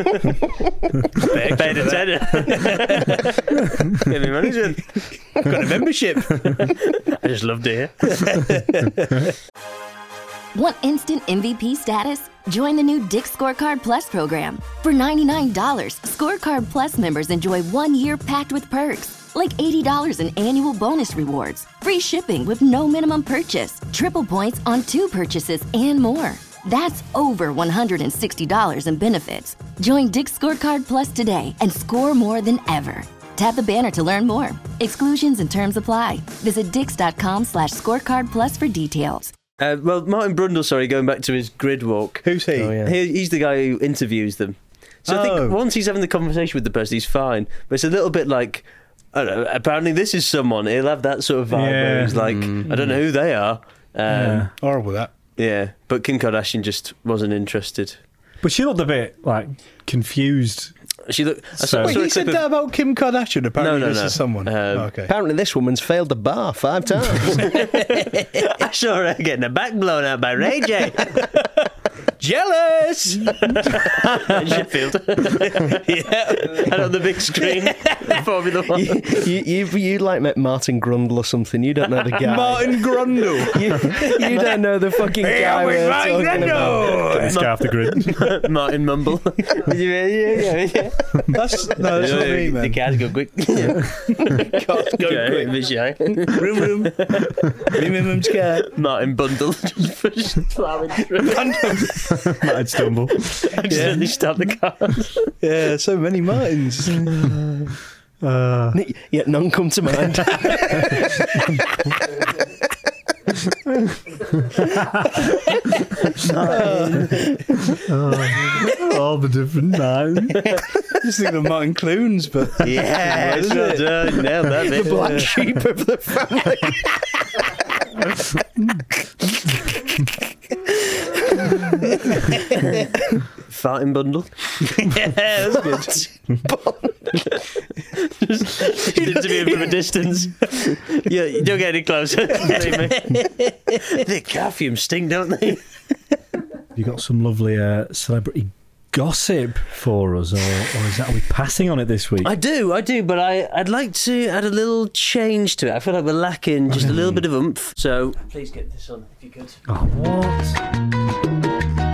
Paid a tenner. Give me money's worth. I've got a membership. I just love deer. Want instant M V P status? Join the new Dick's Scorecard Plus program. For ninety-nine dollars, Scorecard Plus members enjoy one year packed with perks, like eighty dollars in annual bonus rewards, free shipping with no minimum purchase, triple points on two purchases, and more. That's over one hundred sixty dollars in benefits. Join Dick's Scorecard Plus today and score more than ever. Tap the banner to learn more. Exclusions and terms apply. Visit dix.com slash scorecard plus for details. Uh, well, Martin Brundle, sorry, going back to his grid walk. Who's he? Oh, yeah. He, he's the guy who interviews them. So I Oh. think once he's having the conversation with the person, he's fine. But it's a little bit like, I don't know, apparently this is someone. He'll have that sort of vibe where Yeah. he's like, I don't know who they are. Um, yeah. Horrible, that. But Kim Kardashian just wasn't interested. But she looked a bit, like, confused. She looked. I So- saw, I Wait, saw a he clip said of- that about Kim Kardashian. Apparently, No, no, this no. is someone. Um, Oh, okay. apparently this woman's failed the bar five times. I saw her getting her back blown out by Ray J. Jealous! In Sheffield. Yeah. And on the big screen, Formula One. you, you, you, you like met Martin Grundle or something. You don't know the guy. Martin Grundle. You, you don't know the fucking guy we're talking about. Get this guy off the grid. Martin Mumble. yeah, yeah, yeah, yeah. That's, no, that's not me, The man. cars go quick. Yeah. Cars go Yeah, quick. a bit shy. Room, room. Minimum scare. Martin Bundle just pushed plowing through. I'd stumble. Accidentally stopped the cars. Yeah, so many Martins. Uh, Yet none come to mind. all the different names. Just think of Martin Clunes, but Yeah, Isn't well it? done. Nailed that bit. Black sheep of the family. Farting Bundle. Yeah, that's good. Just interview him from a distance. Yeah, you don't get any closer. Believe me. The car fumes stink, don't they? You got some lovely uh, celebrity gossip for us, or, or is that, are we passing on it this week? I do, I do, but I, I'd like to add a little change to it. I feel like we're lacking just a little bit of oomph. So please get this on, if you could. Oh, what?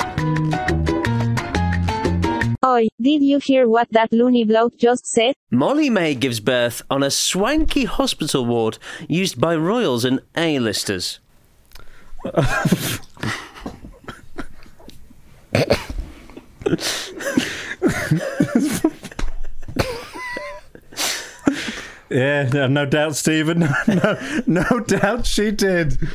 Oi, did you hear what that loony bloke just said? Molly May gives birth on a swanky hospital ward used by royals and A-listers. Yeah, no, no doubt, Stephen. No, no doubt she did. You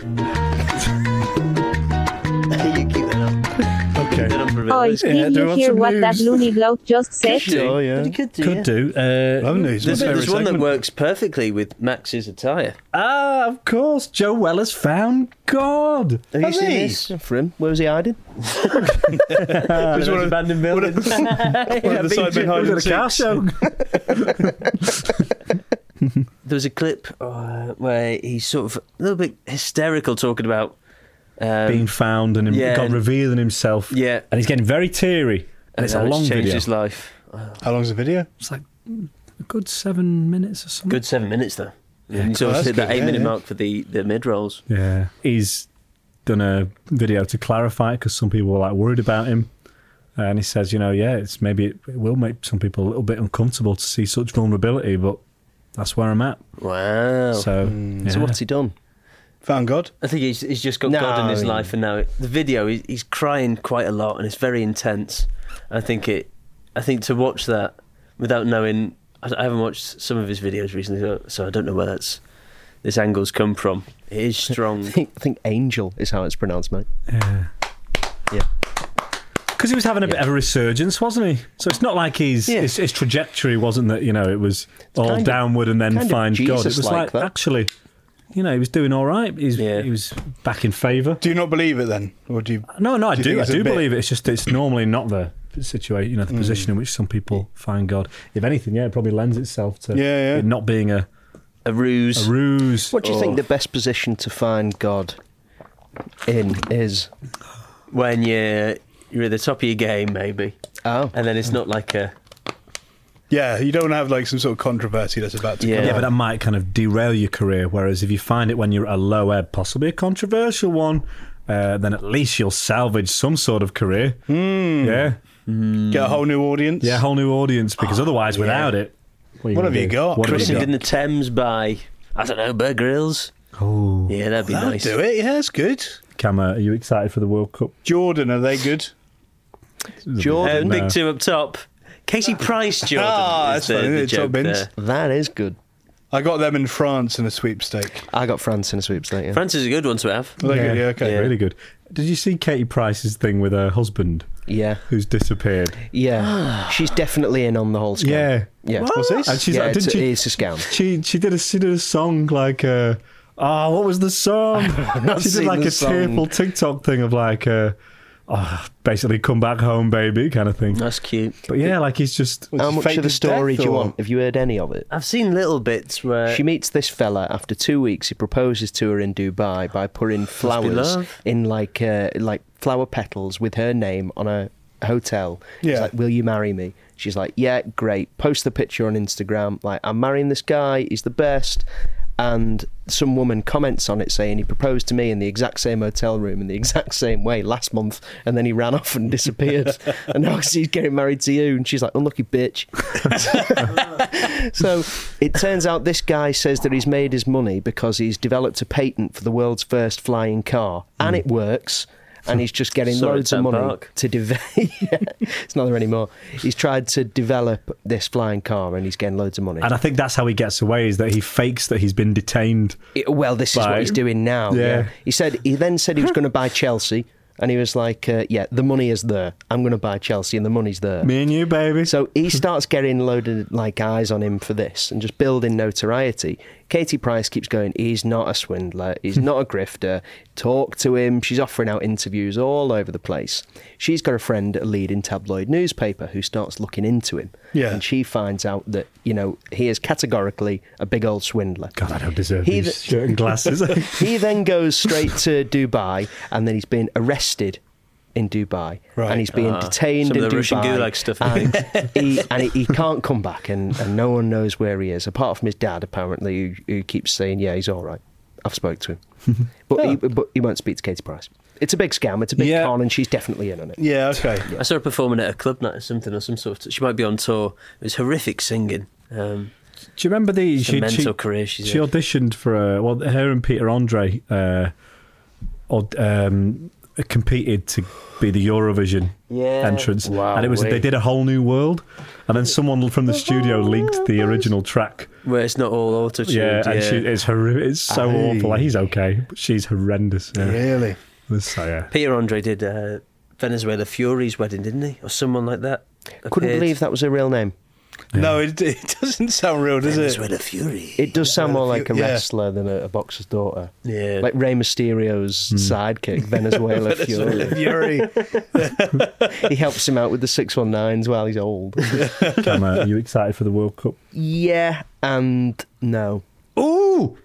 keep that up. Okay. Keep that up for a bit. Oi, Let's- Yeah, did do you you want hear some what that news? loony bloke just said? Oh, yeah. But you could do, Could yeah. do. Uh, haven't they? It's There's, my there's favourite one that segment. works perfectly with Max's attire. ah, of course, Joe Weller's found God. Have you Has seen he? this? For him, where was he hiding? It's one of- abandoned building. One of the side behind We've got a car show. There was a clip uh, where he's sort of a little bit hysterical talking about um, Being found and him, yeah, God and- revealing himself. yeah, And he's getting very teary. And it's a how long changed video. his life. How long's the video? It's like a good seven minutes or something. Good seven minutes though. Yeah, you sort oh, of that's hit that good, eight yeah, minute yeah. mark for the, the mid rolls. Yeah. He's done a video to clarify it because some people were like worried about him. And he says, you know, yeah, it's maybe it, it will make some people a little bit uncomfortable to see such vulnerability, but that's where I'm at. Wow. So, Mm. yeah. So what's he done? Found God. I think he's he's just got No, God in his I mean- life, and now the video he, he's crying quite a lot, and it's very intense. I think it. I think to watch that without knowing, I, I haven't watched some of his videos recently, so, so I don't know where that's this angle's come from. It is strong. I think, I think Angel is how it's pronounced, mate. Yeah. Yeah. Because he was having a bit of a resurgence, wasn't he? So it's not like he's, Yeah. his, his trajectory wasn't that, you know, it was all kind of- downward and then kind of find God. It was Jesus-like like, that. actually, you know, he was doing all right. He's, Yeah. He was back in favour. Do you not believe it then, or do you? No, no, I Do you do. think I it's a do bit- believe it. It's just it's normally not the situation, you know, the position in which some people find God. If anything, yeah, it probably lends itself to Yeah, yeah. it not being a, A ruse. a ruse. What do you Oh. think the best position to find God in is? When you're you're at the top of your game, maybe, Oh. and then it's not like a. Yeah, you don't have like some sort of controversy that's about to Yeah. come Yeah, out. but that might kind of derail your career. Whereas if you find it when you're at a low ebb, possibly a controversial one, uh, then at least you'll salvage some sort of career. Hmm. Yeah, Get a whole new audience. yeah, a whole new audience. Because otherwise, without it, what, are What gonna have you do? got? What have you Christened got? in the Thames by, I don't know, Bear Grylls. Oh, Yeah, that'd be That'll nice. do it. Yeah, it's good. Cam, uh, are you excited for the World Cup? Jordan, are they good? Jordan? Uh, No. big two up top. Casey Price, Jordan. Ah, is that's the, funny, the isn't it? Top joke bins. there. That is good. I got them in France in a sweepstake. I got France in a sweepstake. Yeah. France is a good one to have. Are they good? Yeah, okay. Yeah. Really good. Did you see Katie Price's thing with her husband Yeah. who's disappeared? Yeah. She's definitely in on the whole scam. Yeah. Yeah. What's this? And she's yeah, like, it's, didn't a, she? it's a scam. She she did a she did a song like uh oh what was the song? not She did seen like the a song. tearful TikTok thing of like uh oh, basically come back home baby kind of thing. That's cute. But yeah, like he's just How It's much fake of the as story death, do you or- want? Have you heard any of it? I've seen little bits where She meets this fella after two weeks. He proposes to her in Dubai by putting flowers love. in like uh, like flower petals with her name on a hotel. Yeah. He's like, "Will you marry me?" She's like, "Yeah, great." Post the picture on Instagram. Like, "I'm marrying this guy. He's the best." And some woman comments on it saying he proposed to me in the exact same hotel room in the exact same way last month, and then he ran off and disappeared. And now he's getting married to you. And she's like, "Unlucky bitch." So it turns out this guy says that he's made his money because he's developed a patent for the world's first flying car, and it works. And he's just getting Saw it loads at of Town money Park. to develop. Yeah, it's not there anymore. He's tried to develop this flying car, and he's getting loads of money. and I think that's how he gets away is that he fakes that he's been detained. It- well, this is By- what he's doing now. Yeah. Yeah. He said he then said he was going to buy Chelsea, and he was like, uh, "Yeah, the money is there. I'm going to buy Chelsea, and the money's there." Me and you, baby. So he starts getting loaded like eyes on him for this and just building notoriety. Katie Price keeps going, he's not a swindler, he's not a grifter. Talk to him. She's offering out interviews all over the place. She's got a friend at a leading tabloid newspaper who starts looking into him. Yeah. And she finds out that, you know, he is categorically a big old swindler. God, I don't deserve He these th- shirt and glasses. He then goes straight to Dubai, and then he's been arrested in Dubai, Right. and he's being Ah, detained some in of the Dubai. Russian gulag stuff, I and think. he and he, he can't come back, and, and no one knows where he is apart from his dad, apparently, who, who keeps saying, "Yeah, he's all right. I've spoke to him," but he, but he won't speak to Katie Price. It's a big scam. It's a big Yeah. con, and she's definitely in on it. Yeah, okay. I saw her performing at a club night or something or some sort of. She might be on tour. It was horrific singing. Um, Do you remember the It's a she, mental she, career she's she had. auditioned for uh, well her and Peter Andre uh, or, um, competed to be the Eurovision Yeah. entrance, Wow, and it was wait. they did a whole new world, and then someone from the studio leaked the original track. where it's not all auto tuned. Yeah, and she, it's horrific. It's so Aye. awful. Like, he's okay, but she's horrendous. Yeah. Really? So, yeah. Peter Andre did uh, Venezuela Fury's wedding, didn't he, or someone like that? Couldn't Appeared. believe that was a real name. No, it, it doesn't sound real, does it? Venezuela Fury. It does sound more like a Yeah. wrestler than a, a boxer's daughter. Yeah. Like Rey Mysterio's sidekick, Venezuela Fury. Fury. He helps him out with the six one nines while he's old. Cam, uh, are you excited for the World Cup? Yeah and no. Ooh!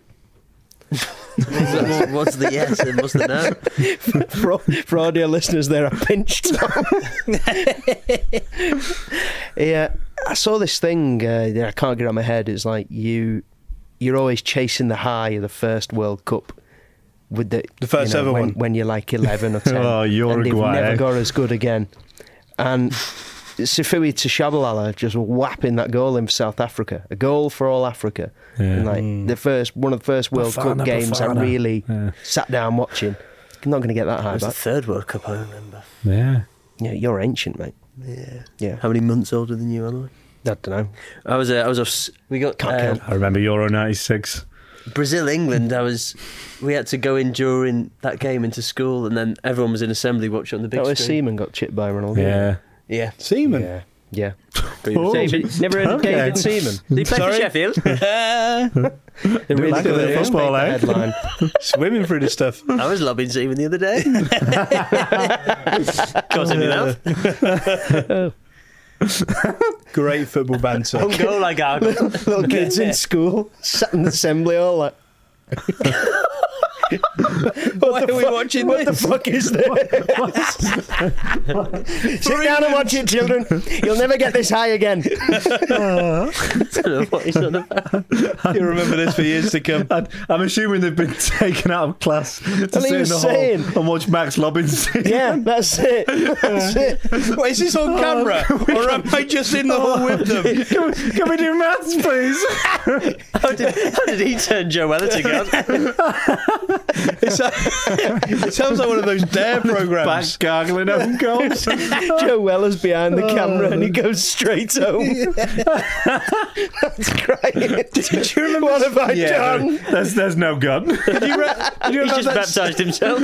What- what's the yes and what's the no? for, for audio listeners, there are pinched. Yeah, I saw this thing. Uh, that I can't get out of my head. It's like you, you're always chasing the high of the first World Cup. With the, The first you know, ever when, one. when you're like eleven or ten, Oh, and they've Uruguay, never eh? got as good again. and Sifui Tshabalala just whapping that goal in for South Africa. A goal for all Africa. Yeah. And like Mm. the first one of the first World Bafana, Cup games I Bafana. really Yeah. sat down watching. I'm not going to get that It high was the back. third World Cup, I remember. Yeah. Yeah, you're ancient, mate. Yeah. Yeah. How many months older than you, Alan? I don't know. I was. Uh, I was. Off, we got Can't uh, count. I remember Euro ninety-six. Brazil, England. I was. We had to go in during that game into school, and then everyone was in assembly watching on the big That was screen. Seaman got chipped by Ronaldo. Yeah. Yeah. Seaman. Yeah. Yeah. Oh. David, never heard of Okay. David Seaman? Did he play Sorry? for Sheffield? The really like good it, football football, eh? headline. Swimming through the stuff. I was lobbing Seaman the other day. Got in my mouth. Great football banter. On goal, I gargled. Little kids in school sat in the assembly all like. Why are we watching What this? the fuck is this? Sit down and watch it, children. You'll never get this high again. I don't know what he's on about. You'll remember this for years to come. And I'm assuming they've been taken out of class to Well, he sit in was the saying- hall and watch Max Lobbins. Yeah, that's it. That's it. Wait, is this on camera? Or am I just in the hall with them? can, we, can we do maths, please? How did, how did he turn Joe Wellington on? It's a, it sounds like one of those dare Back programs. gargling own goals. Joe Weller's behind the camera and he goes straight home. That's great. Did you remember what have I Yeah, done? there's, there's no gun. Did you, re- did you He's remember just that? baptised himself.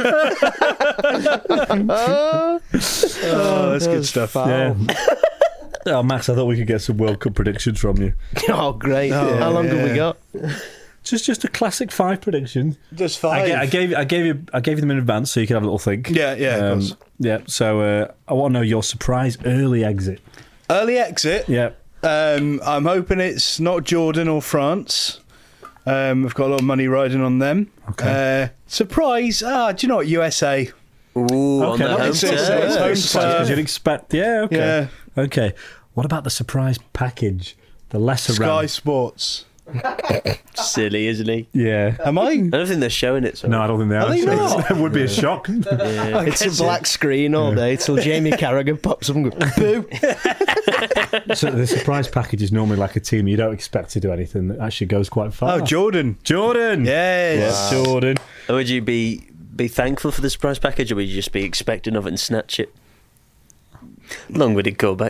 Oh, that's good stuff. Yeah. Oh, Max, I thought we could get some World Cup predictions from you. Oh, great. Oh, How long have we yeah. got? Just, just a classic five prediction. Just I, five. ga- I gave, I gave you, I gave you them in advance so you could have a little think. Yeah, yeah, of Um, course. yeah. So uh, I want to know your surprise early exit. Early exit. Yeah. Um, I'm hoping it's not Jordan or France. Um, I've got a lot of money riding on them. Okay. Uh, surprise! Ah, do you know what? U S A. Ooh, on Okay, the that home makes sense. turf. It's home Because turf. you'd expect, yeah, okay, Yeah. okay. What about the surprise package? The lesser Sky round. Sports. Silly, isn't he? Yeah. Am I? I don't think they're showing it. So. No, I don't think they are. they actually. not? It would be a shock. Yeah. It's a black screen all day till Jamie Carragher pops up and goes, boo. So the surprise package is normally like a team you don't expect to do anything that actually goes quite far. Oh, Jordan. Jordan. Yes. Yeah, Jordan. Or would you be be thankful for the surprise package, or would you just be expecting of it and snatch it? Long-winded callback.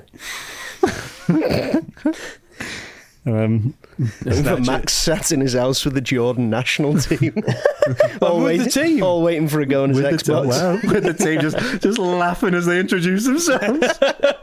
Um, But Max sat in his house with the Jordan national team. all, with the waiting, team? all waiting for a go on his with, the Xbox. team, wow, with the team just, just laughing as they introduce themselves.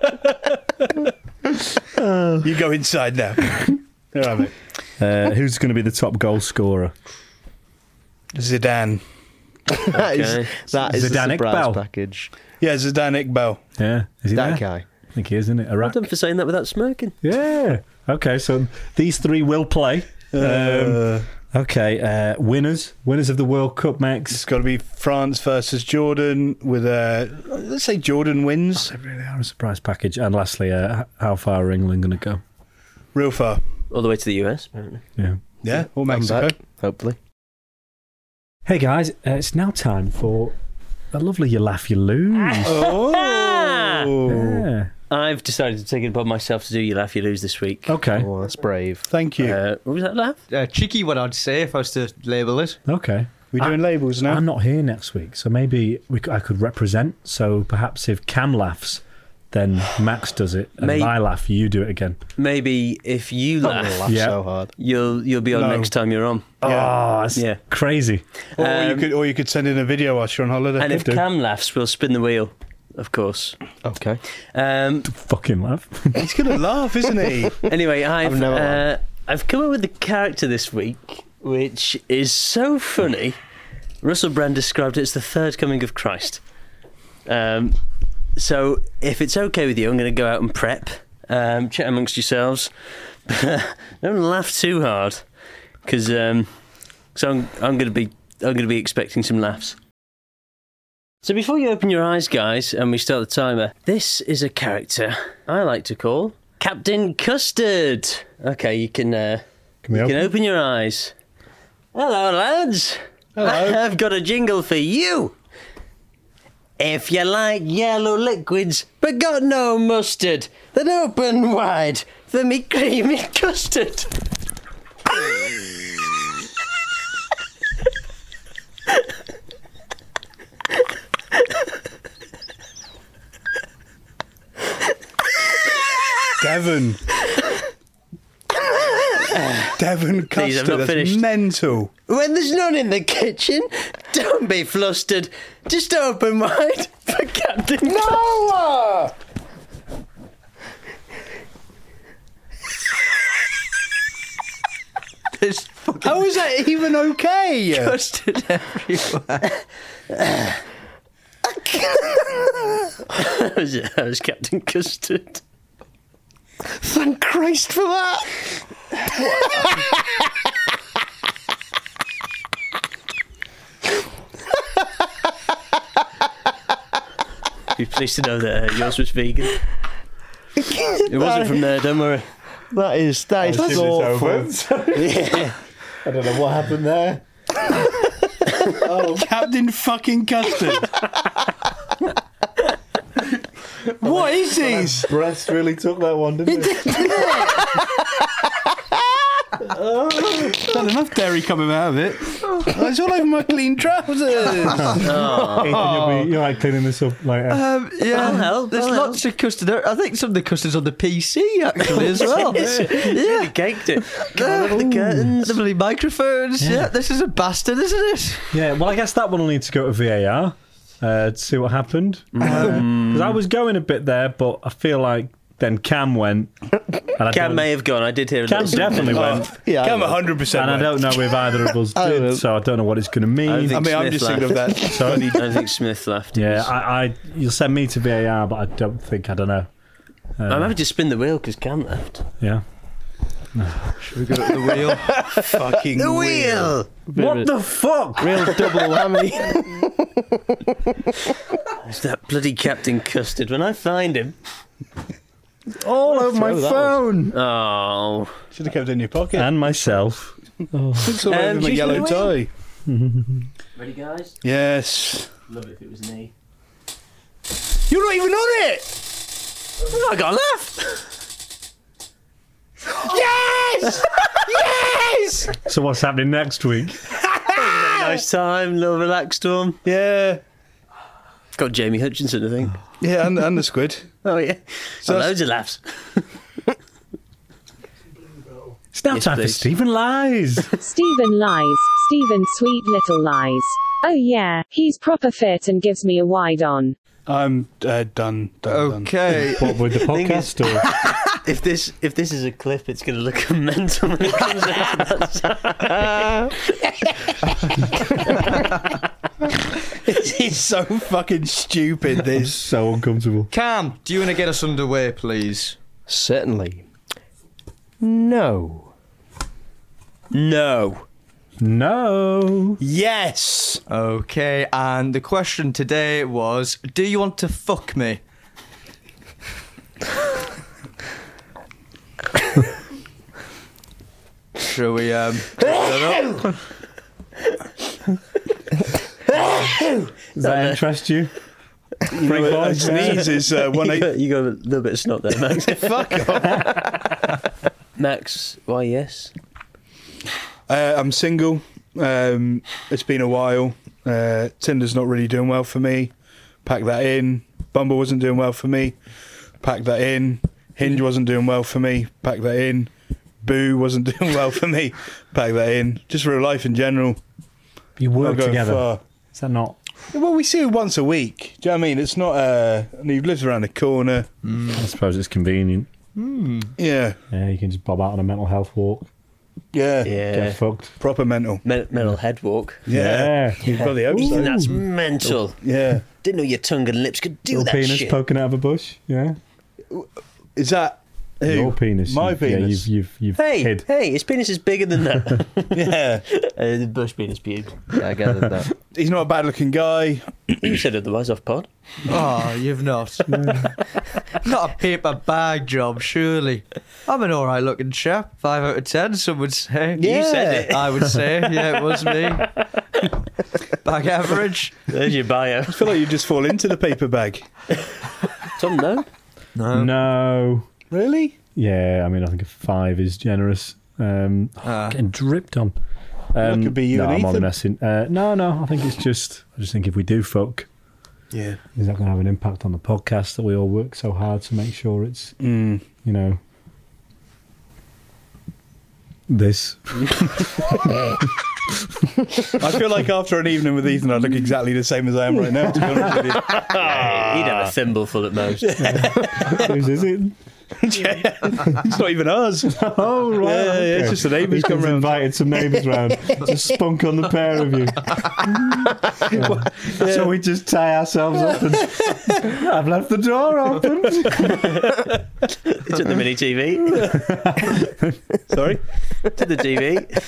You go inside now. All right, mate. Uh, who's going to be the top goal scorer? Zidane. That is, Okay. that is the Zidane surprise Iqbal. package. Yeah, Zidane Iqbal. Yeah, is he That there? guy. I think he is, isn't it? Well Iraq. done for saying that without smirking. Yeah. Okay, so these three will play. Um, Uh, okay, uh, winners, winners of the World Cup, it's Max. got to be France versus Jordan with a. Let's say Jordan wins. They really are a surprise package. And lastly, uh, h- how far are England going to go? Real far. All the way to the U S, apparently. Yeah. Yeah, or I'm Mexico. back, hopefully. Hey guys, uh, it's now time for a lovely You Laugh, You Lose. Oh. Yeah. I've decided to take it upon myself to do You Laugh, You Lose this week. Okay. Oh, that's brave. Thank you. Uh, what was that laugh? Uh, cheeky, what I'd say if I was to label it. Okay. We're doing labels now. I'm not here next week, so maybe we, c- I could represent. So perhaps if Cam laughs, then Max does it, and May- if I laugh, you do it again. Maybe if you I'm gonna laugh, laugh Yeah. so hard. you'll you'll be on No. next time you're on. Oh, that's Yeah. crazy. Or you Um, could, or you could send in a video whilst you're on holiday. And if do. Cam laughs, we'll spin the wheel, of course. Okay. Um, Fucking laugh. He's gonna laugh, isn't he? anyway, I've I've never uh, I've come up with a character this week, which is so funny. Russell Brand described it as the third coming of Christ. Um, so if it's okay with you, I'm going to go out and prep, um, chat amongst yourselves. Don't laugh too hard, because um, so I'm, I'm going to be I'm going to be expecting some laughs. So before you open your eyes, guys, and we start the timer, this is a character I like to call Captain Custard. Okay, you can uh, Can we you open? can open your eyes. Hello, lads. Hello. I've got a jingle for you. If you like yellow liquids but got no mustard, then open wide for me creamy custard. Devon. Devon Please, I've custard. not That's finished. mental. When there's none in the kitchen, don't be flustered. Just open wide for Captain. No! There's fucking How is that even okay? custard everywhere. That was, that was Captain Custard. Thank Christ for that. Be pleased to know that uh, yours was vegan. It wasn't from there, don't worry. That is that is That's awful. Yeah. I don't know what happened there. Oh, Captain fucking Custard. What is this? Breast really took that one, didn't it? Not enough dairy coming out of it. Oh, it's all over my clean trousers. Ethan, you'll be, you're right cleaning this up later. Um, yeah, I'll help, there's I'll lots of custard. there. I think some of the custard's on the P C actually as well. Yeah. Really caked it. Come up the curtains. The bloody microphones. Yeah. Yeah. This is a bastard, isn't it? Yeah, well, I guess that one will need to go to V A R uh, to see what happened. Because I was going a bit there, but I feel like then Cam went. And I Cam don't- may have gone. I did hear a Cam little definitely went. Yeah, Come one hundred percent. And I don't know if either of us I don't know. did, so I don't know what it's going to mean. I think I mean, I'm Smith just thinking of laughed. that. So, I don't think Smith laughed. It yeah, was- I, I, you'll send me to V A R, but I don't think, I don't know. Uh, I'm happy to spin the wheel because Cam left. Yeah. Should we go to the wheel? Fucking The wheel. wheel! What the fuck? Real double whammy. It's that bloody Captain Custard. When I find him. All over my throw that phone. Oh. Should have kept it in your pocket. And myself. It's all Um, over my she's yellow gonna tie. Ready, guys? Yes. Love it if it was me. You're not even on it. I got a laugh! Yes! Yes! So what's happening next week? Nice time, little relaxed one. Yeah. Got Jamie Hutchinson, I think. Yeah, and, and the squid. Oh, yeah. So So that's- loads of laughs. It's now Yes, time please. for Stephen Lies. Stephen lies. Stephen sweet little lies. Oh yeah, he's proper fit and gives me a wide on. I'm uh, done. done, done. Okay. What, with the Thing is- podcast? Or? If this if this is a clip, it's going to look mental when it comes out. It's so fucking stupid, this. So uncomfortable. Cam, do you want to get us underway, please? Certainly. No. No. No. Yes. Okay, and the question today was, do you want to fuck me? Shall we, um... that up? Does that interest you? You know what I sneeze is uh, one you, eight. got, you got a little bit of snot there, Max. Fuck off. Max, why yes? Uh, I'm single. Um, it's been a while. Uh, Tinder's not really doing well for me. Pack that in. Bumble wasn't doing well for me. Pack that in. Hinge wasn't doing well for me. Pack that in. Boo wasn't doing well for me. Pack that in. Just real life in general. You Not work going together. far. Is that not? Well, we see it once a week. Do you know what I mean? It's not. Uh, and he lives around the corner. I suppose it's convenient. Yeah, Yeah, you can just bob out on a mental health walk. yeah, Yeah. Get fucked. Proper mental. Men- mental head walk. Yeah, Yeah. you bloody hope so. That's mental. Yeah, Didn't know your tongue and lips could do Your that penis shit. poking out of a bush. Yeah. is that who? Your penis. My you've, penis. Yeah, you've you've you've Hey, hid. hey, his penis is bigger than that. Yeah, uh, the bush penis pube. Yeah, I gathered that. he's not a bad-looking guy. You said otherwise off pod. Oh, you've not. Not a paper bag job, surely. I'm an alright looking chap. Five out of ten, some would say. You said it. I would say, yeah, it was me. Bag average. There's your bio. I feel like you just fall into the paper bag. Tom, no? No. No. Really? Yeah, I mean, I think a five is generous. Um, Uh. getting dripped on. That Um, could be you no, and I'm Ethan. only messing. Uh, no, no, I think it's just. I just think if we do fuck, Yeah. is that going to have an impact on the podcast that we all work so hard to make sure it's, Mm. you know, this. I feel like after an evening with Ethan, I look exactly the same as I am right now, to be honest with you. He'd have a thimble full at most. Whose is it? Yeah. It's not even ours. Oh, right. Yeah, yeah, it's just the neighbours come Ethan's round. invited some neighbours round. Just spunk on the pair of you. Yeah. So we just tie ourselves up and I've left the door open. He took the mini T V. Sorry? To the T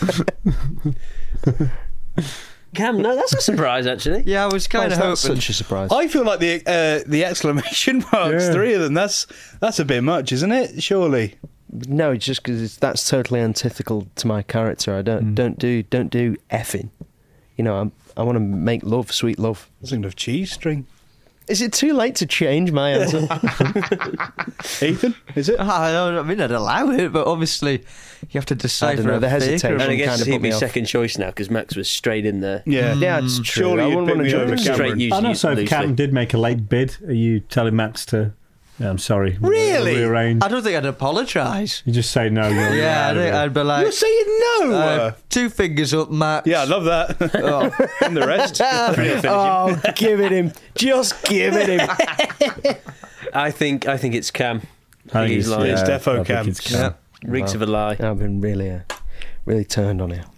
V. Cam, no, that's a surprise, actually. Yeah, I was kind of That's hoping. such a surprise. I feel like the uh, the exclamation marks, Yeah. three of them, that's that's a bit much, isn't it? Surely. No, it's just because that's totally antithetical to my character. I don't don't do don't do effing. You know, I'm, I want to make love, sweet love. I was thinking of cheese string. Is it too late to change my answer? Ethan, is it? I don't I mean, I'd allow it, but obviously you have to decipher. I don't know, a the fake or hesitation. a- And I Kind guess of he'd put me be off. second choice now because Max was straight in there. Yeah. yeah, it's true. Surely I you'd wouldn't pick want me to over jump Cameron. Straight using I know, it so if loosely. Cam did make a late bid, are you telling Max to... Yeah, I'm sorry. we'll Really? Rearrange. I don't think I'd apologise. You just say no. You're Yeah, I out of think it. I'd be like, You're saying no! uh, two fingers up, Max. yeah, I love that. Oh. And the rest. Oh, give it him. Just give it him. I think I think it's Cam. I think he's it's, lying. It's yeah, defo I think Cam. it's Cam. Yeah. Reeks of a lie. I've been really, uh, really turned on you.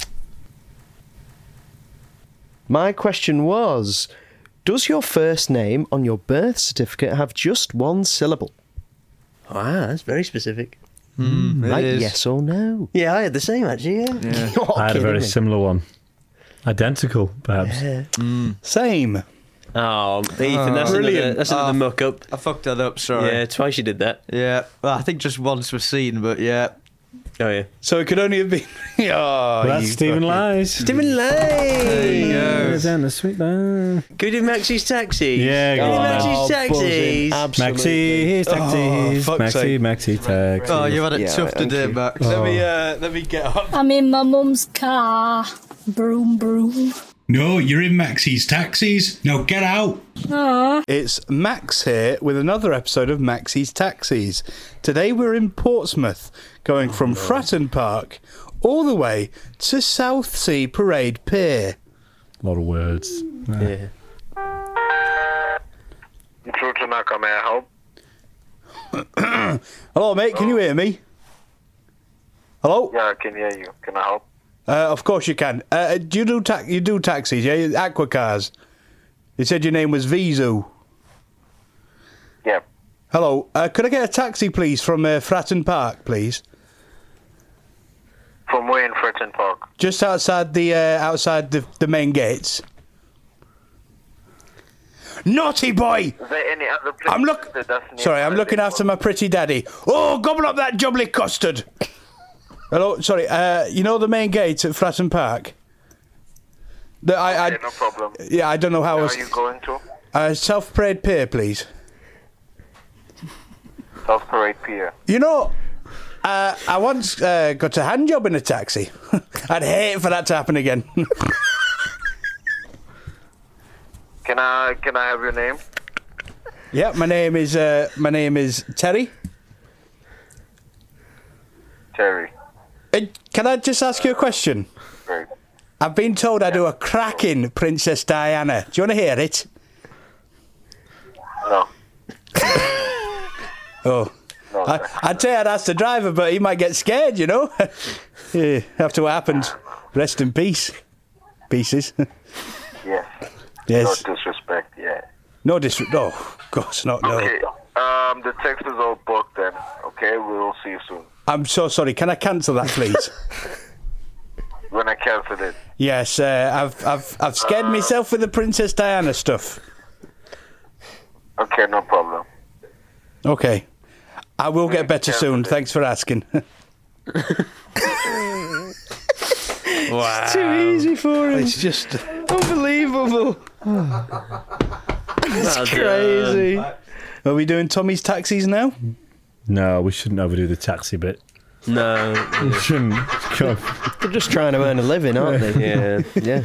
My question was, does your first name on your birth certificate have just one syllable? Wow, that's very specific. Mm, it Like is. yes or no? Yeah, I had the same actually. Yeah. Yeah. You're I had a kidding very me. similar one. Identical, perhaps. Same. Oh, Ethan, that's another, Brilliant. that's another Oh. muck up. I fucked that up, sorry. Yeah, twice you did that. Yeah. Well, I think just once was seen, but yeah. Oh yeah. So it could only have been. oh, Well, that's you Stephen fucking- Lies. Stephen Lane. There you go. Down the sweet line. Can we do Maxie's taxis? Yeah, go Can we do on. Maxie's Oh, taxis. buzzing. Absolutely. Maxie's taxis. fuck's Maxi, sake. Maxi taxis. Oh, you had it Yeah, tough thank today, you. Max. Let me uh, let me get on. I'm in my mum's car. Broom, broom. No, you're in Maxie's taxis. No, get out. Aw. It's Max here with another episode of Maxie's Taxis. Today we're in Portsmouth, going from Fratton Park all the way to Southsea Parade Pier. A lot of words. Yeah. True to Mac, may I help? Hello, mate. Can you hear me? Hello. Yeah, I can hear you. Can I help? Uh, of course you can. Uh, do you do ta- you do taxis? Yeah, aqua cars. You said your name was Vizu. Yeah. Hello. Uh, could I get a taxi, please, from uh, Fratton Park, please? From where in Fratton Park? Just outside the uh, outside the, the main gates. Naughty boy! Is there any other place? I'm look. that that's near Sorry, I'm Fratton looking Park? after my pretty daddy. Oh, gobble up that jubbly custard! Hello, sorry. Uh, you know the main gate at Fratton Park. The, I, Okay, I, no problem. yeah, I don't know how. Where else- are you going to? Uh, South Parade Pier, please. South Parade Pier. You know, uh, I once uh, got a hand job in a taxi. I'd hate for that to happen again. Can I can I have your name? Yeah, my name is uh, my name is Terry. Terry. Uh, can I just ask you a question? Great. I've been told I do a cracking Princess Diana. Do you want to hear it? No. Oh. No. I, I'd say I'd ask the driver, but he might get scared, you know? Yeah, after what happened. Rest in peace. Pieces. Yes. Yes. No disrespect. Yeah. No disrespect. Oh, of course not, no. Okay. Um, the text is all booked then. Okay, we will see you soon. I'm so sorry. Can I cancel that, please? When I cancel it. Yes, uh, I've I've I've scared myself with the Princess Diana stuff. Okay, no problem. Okay. I will get better soon. Thanks for asking. Wow. It's too easy for him. It's just unbelievable. It's Well crazy. done. Are we doing Tommy's taxis now? No, we shouldn't overdo the taxi bit. No. We shouldn't. Go. They're just trying to earn a living, aren't they? Yeah. Yeah.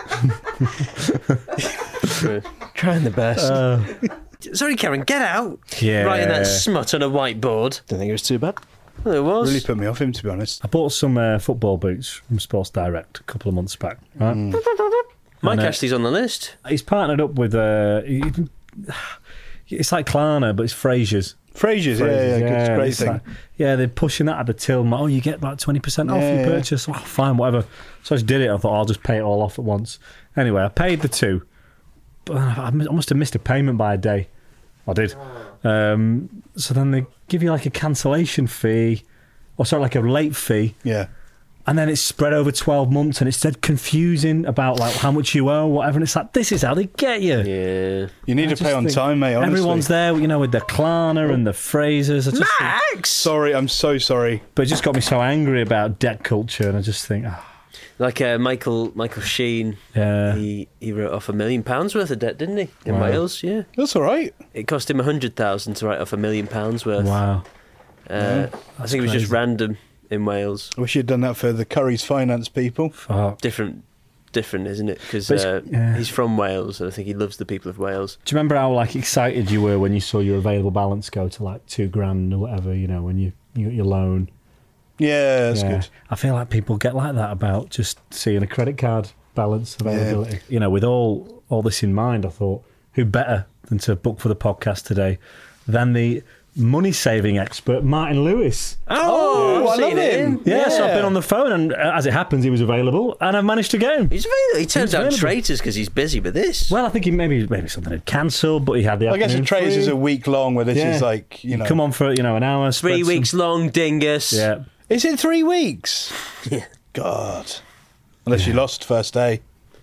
True. Trying the best. Uh, Sorry, Karen, get out. Yeah. Writing that smut on a whiteboard. Don't think it was too bad. Well, it was. Really put me off him, to be honest. I bought some uh, football boots from Sports Direct a couple of months back. Right? Mm. Mike And, uh, Ashley's on the list. He's partnered up with. Uh, he, it's like Klarna, but it's Frasier's. Frasier's, yeah, yeah, yeah, it's a great it's thing. like- yeah, they're pushing that at the till. Oh, you get like twenty percent off Yeah, your yeah. purchase. Oh, fine, whatever. So I just did it. I thought I'll just pay it all off at once. Anyway, I paid the two, but I must have missed a payment by a day. I did. Um, so then they give you like a cancellation fee, or sorry, like a late fee. Yeah. And then it's spread over twelve months, and it's dead confusing about like how much you owe, whatever. And it's like, this is how they get you. Yeah. You need I to just pay on think time, mate, honestly. Everyone's there, you know, with the Klarna and the Frasers. I just think- Max! Sorry, I'm so sorry. but it just got me so angry about debt culture, and I just think, oh, Like uh, Michael Michael Sheen, yeah. he, he wrote off a million pounds worth of debt, didn't he? In Wow. Wales, yeah. That's all right. It cost him a hundred thousand to write off a million pounds worth. Wow. Uh, I think it was just crazy. random in Wales. I wish you'd done that for the Curry's finance people. Fuck. Different, different, isn't it? Because But it's- uh, yeah. he's from Wales, and I think he loves the people of Wales. Do you remember how like excited you were when you saw your available balance go to like two grand or whatever? You know, when you you got your loan. Yeah, that's Yeah. good. I feel like people get like that about just seeing a credit card balance availability. You know, with all all this in mind, I thought, who better than to book for the podcast today than the money saving expert Martin Lewis? Oh, I I've love seen him. Yeah, so I've Yeah. been on the phone, and uh, as it happens, he was available, and I've managed to get him. He's available. He turns He's down available. traitors because he's busy with this. Well, I think he maybe maybe something had cancelled, but he had the. I guess the afternoon traitors free. is a week long, where this Yeah. is like, you know. Come on for you know an hour. Three spread weeks some- long, dingus. Yeah. Is it three weeks? Yeah. God. Unless you lost first day.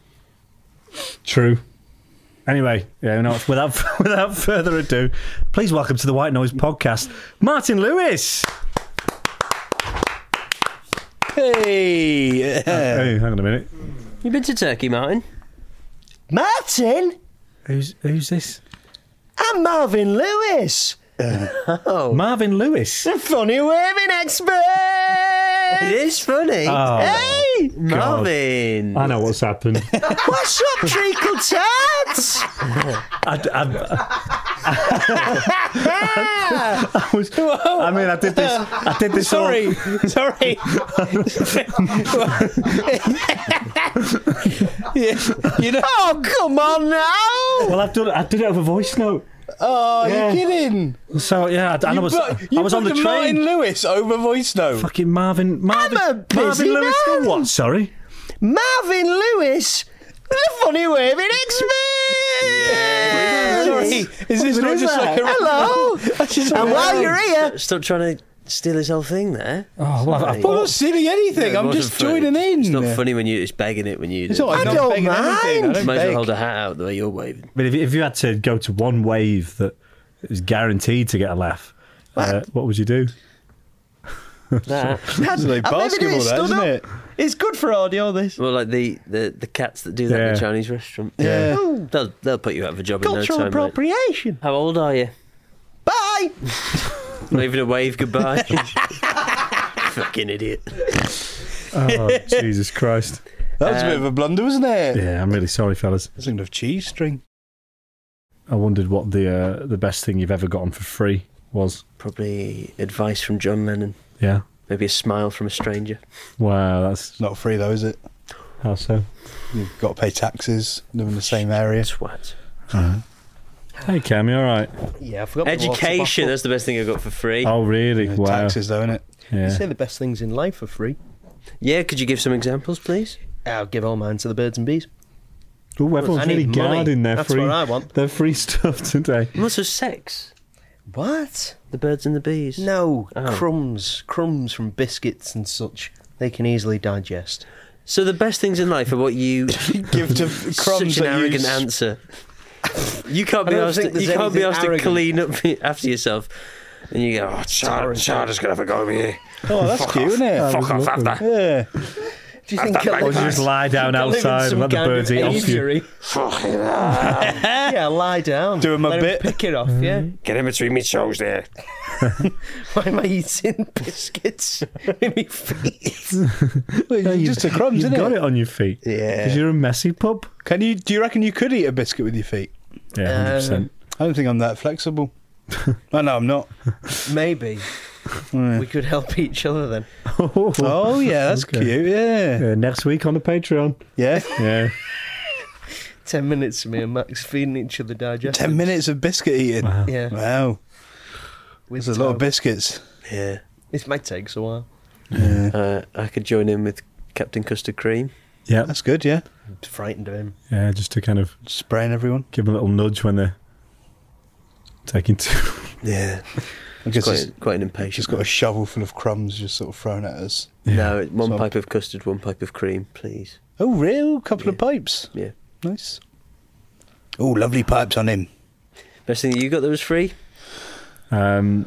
True. Anyway, yeah, no, without without further ado, please welcome to the White Noise Podcast, Martin Lewis. Hey. Yeah. Hey, hang on a minute. You been to Turkey, Martin? Martin, Who's who's this? I'm Marvin Lewis, Oh, Marvin Lewis. the funny waving expert. it is funny. Oh, Hey, Marvin. I know what's happened. what's up, treacle tarts? I, I, I, was, I mean, I did this. I did this. all- Sorry. Sorry. yeah, you know. Oh, come on now. Well, I've done. I did it over voice note. Oh, Yeah. you're kidding. So yeah, I, I You was. bu- you I was on the booked train. Martin Lewis over voice note. Fucking Marvin. Marvin. I'm a busy Marvin Lewis. man. For what? Sorry. Marvin Lewis, the funny waving expert. Sorry. Is this not is just that? like a Hello. I just And while you're here, Stop trying to steal his whole thing there. Oh well, I've, I've I'm got. not stealing anything. It I'm wasn't just funny. joining in. It's not funny when you it's begging it when you do. It's not, I I'm not don't begging anything. I mind. don't Might as well beg. hold a hat out the way you're waving. But if, if you had to go to one wave that was guaranteed to get a laugh, uh, what would you do? That. It's like I maybe do basketball, it that, stood isn't up. it? It's good for audio, this. Well, like the, the, the cats that do that in Yeah. the Chinese restaurant. Yeah. Ooh, They'll they'll put you out of a job in no cultural time. Mate. appropriation. How old are you? Bye. Not even a wave goodbye. Fucking idiot. Oh Jesus Christ! That was a bit of a blunder, wasn't it? Yeah, I'm really sorry, fellas. I was thinking of cheese string. I wondered what the uh, the best thing you've ever gotten for free was. Probably advice from John Lennon. Yeah. Maybe a smile from a stranger. Wow, that's It's not free though, is it? how so. You've got to pay taxes. Live in the same area. Twat. Hey Cam, you all right? Yeah, I forgot my water Education, bottle. that's the best thing I got for free. Oh really? Yeah, Wow. Taxes though, innit? You Yeah. say the best things in life are free. Yeah, could you give some examples, please? I'll give all mine to the birds and bees. Oh, everyone's I need really money. guarding their That's free. what I want. Their free stuff today. What's with sex? What? The birds and the bees? No, Oh. crumbs. Crumbs from biscuits and such. They can easily digest. So the best things in life are what you Give to crumbs Such an that you arrogant s- answer. You can't I be don't asked. think To, you there's can't be anything asked to arrogant. clean up after yourself, and you go, "Oh, Char- Charlotte's gonna have a go over here." Oh, that's Fuck cute, off. isn't it? Fuck off after. Yeah. Do you think Or just lie down outside and let the birds eat off you? Yeah, lie down. Doing my Let him bit. pick it off, yeah. Get in between me toes there. Why am I eating biscuits with my feet? Well, it's just a crumbs, You've isn't got it? it on your feet. Yeah. Because you're a messy pup. Can you? Do you reckon you could eat a biscuit with your feet? Yeah, one hundred percent. I don't think I'm that flexible. I know I'm not. Maybe. We could help each other then. Oh yeah, that's Okay. cute. Yeah. Yeah, next week on the Patreon. Yeah. Yeah. Ten minutes of me and Max feeding each other digestives. Ten minutes of biscuit eating. Wow. Yeah. Wow. With There's a lot of toe. biscuits. Yeah. This might take a while. Yeah. Uh, I could join in with Captain Custard Cream. Yeah. That's good. Yeah. I'm frightened of him. Yeah, just to kind of Spraying everyone. give them a little nudge when they're taking two. Yeah. I It's guess quite, it's quite an impatient. just got a shovel full of crumbs just sort of thrown at us. No, one So- pipe of custard, one pipe of cream, please. Oh, real? Couple of pipes. Yeah. Nice. Oh, lovely pipes on him. Best thing that you got that was free? Um,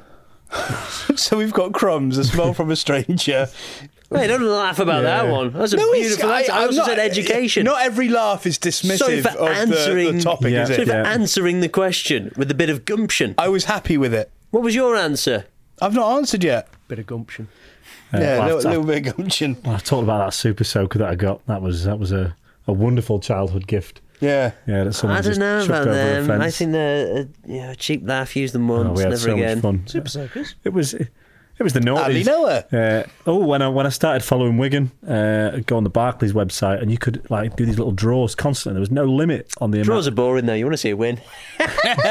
So we've got crumbs, a smell from a stranger. Hey, don't laugh about Yeah. that one. That's a No, it's- beautiful I- answer. I, I'm also not- said education. Not every laugh is dismissive Sorry for of the, answering- the topic, Yeah. is Sorry it? for Yeah. answering the question with a bit of gumption. I was happy with it. What was your answer? I've not answered yet. Bit of gumption. uh, yeah, a well, little, I've- little bit of gumption. well, I talked about that super soaker that I got. That was that was a, a wonderful childhood gift. Yeah. Yeah, that someone I don't just know chucked about over them. a fence. I think they're uh, you know, a cheap laugh, use them Oh, once, we had never so again. much fun. Super Soakers. It was it was the Ali noughties. Noah. Uh, oh, when I when I started following Wigan, uh, I'd go on the Barclays website and you could like do these little draws constantly. There was no limit on the Draws are amount, boring though. You want to see a win. Not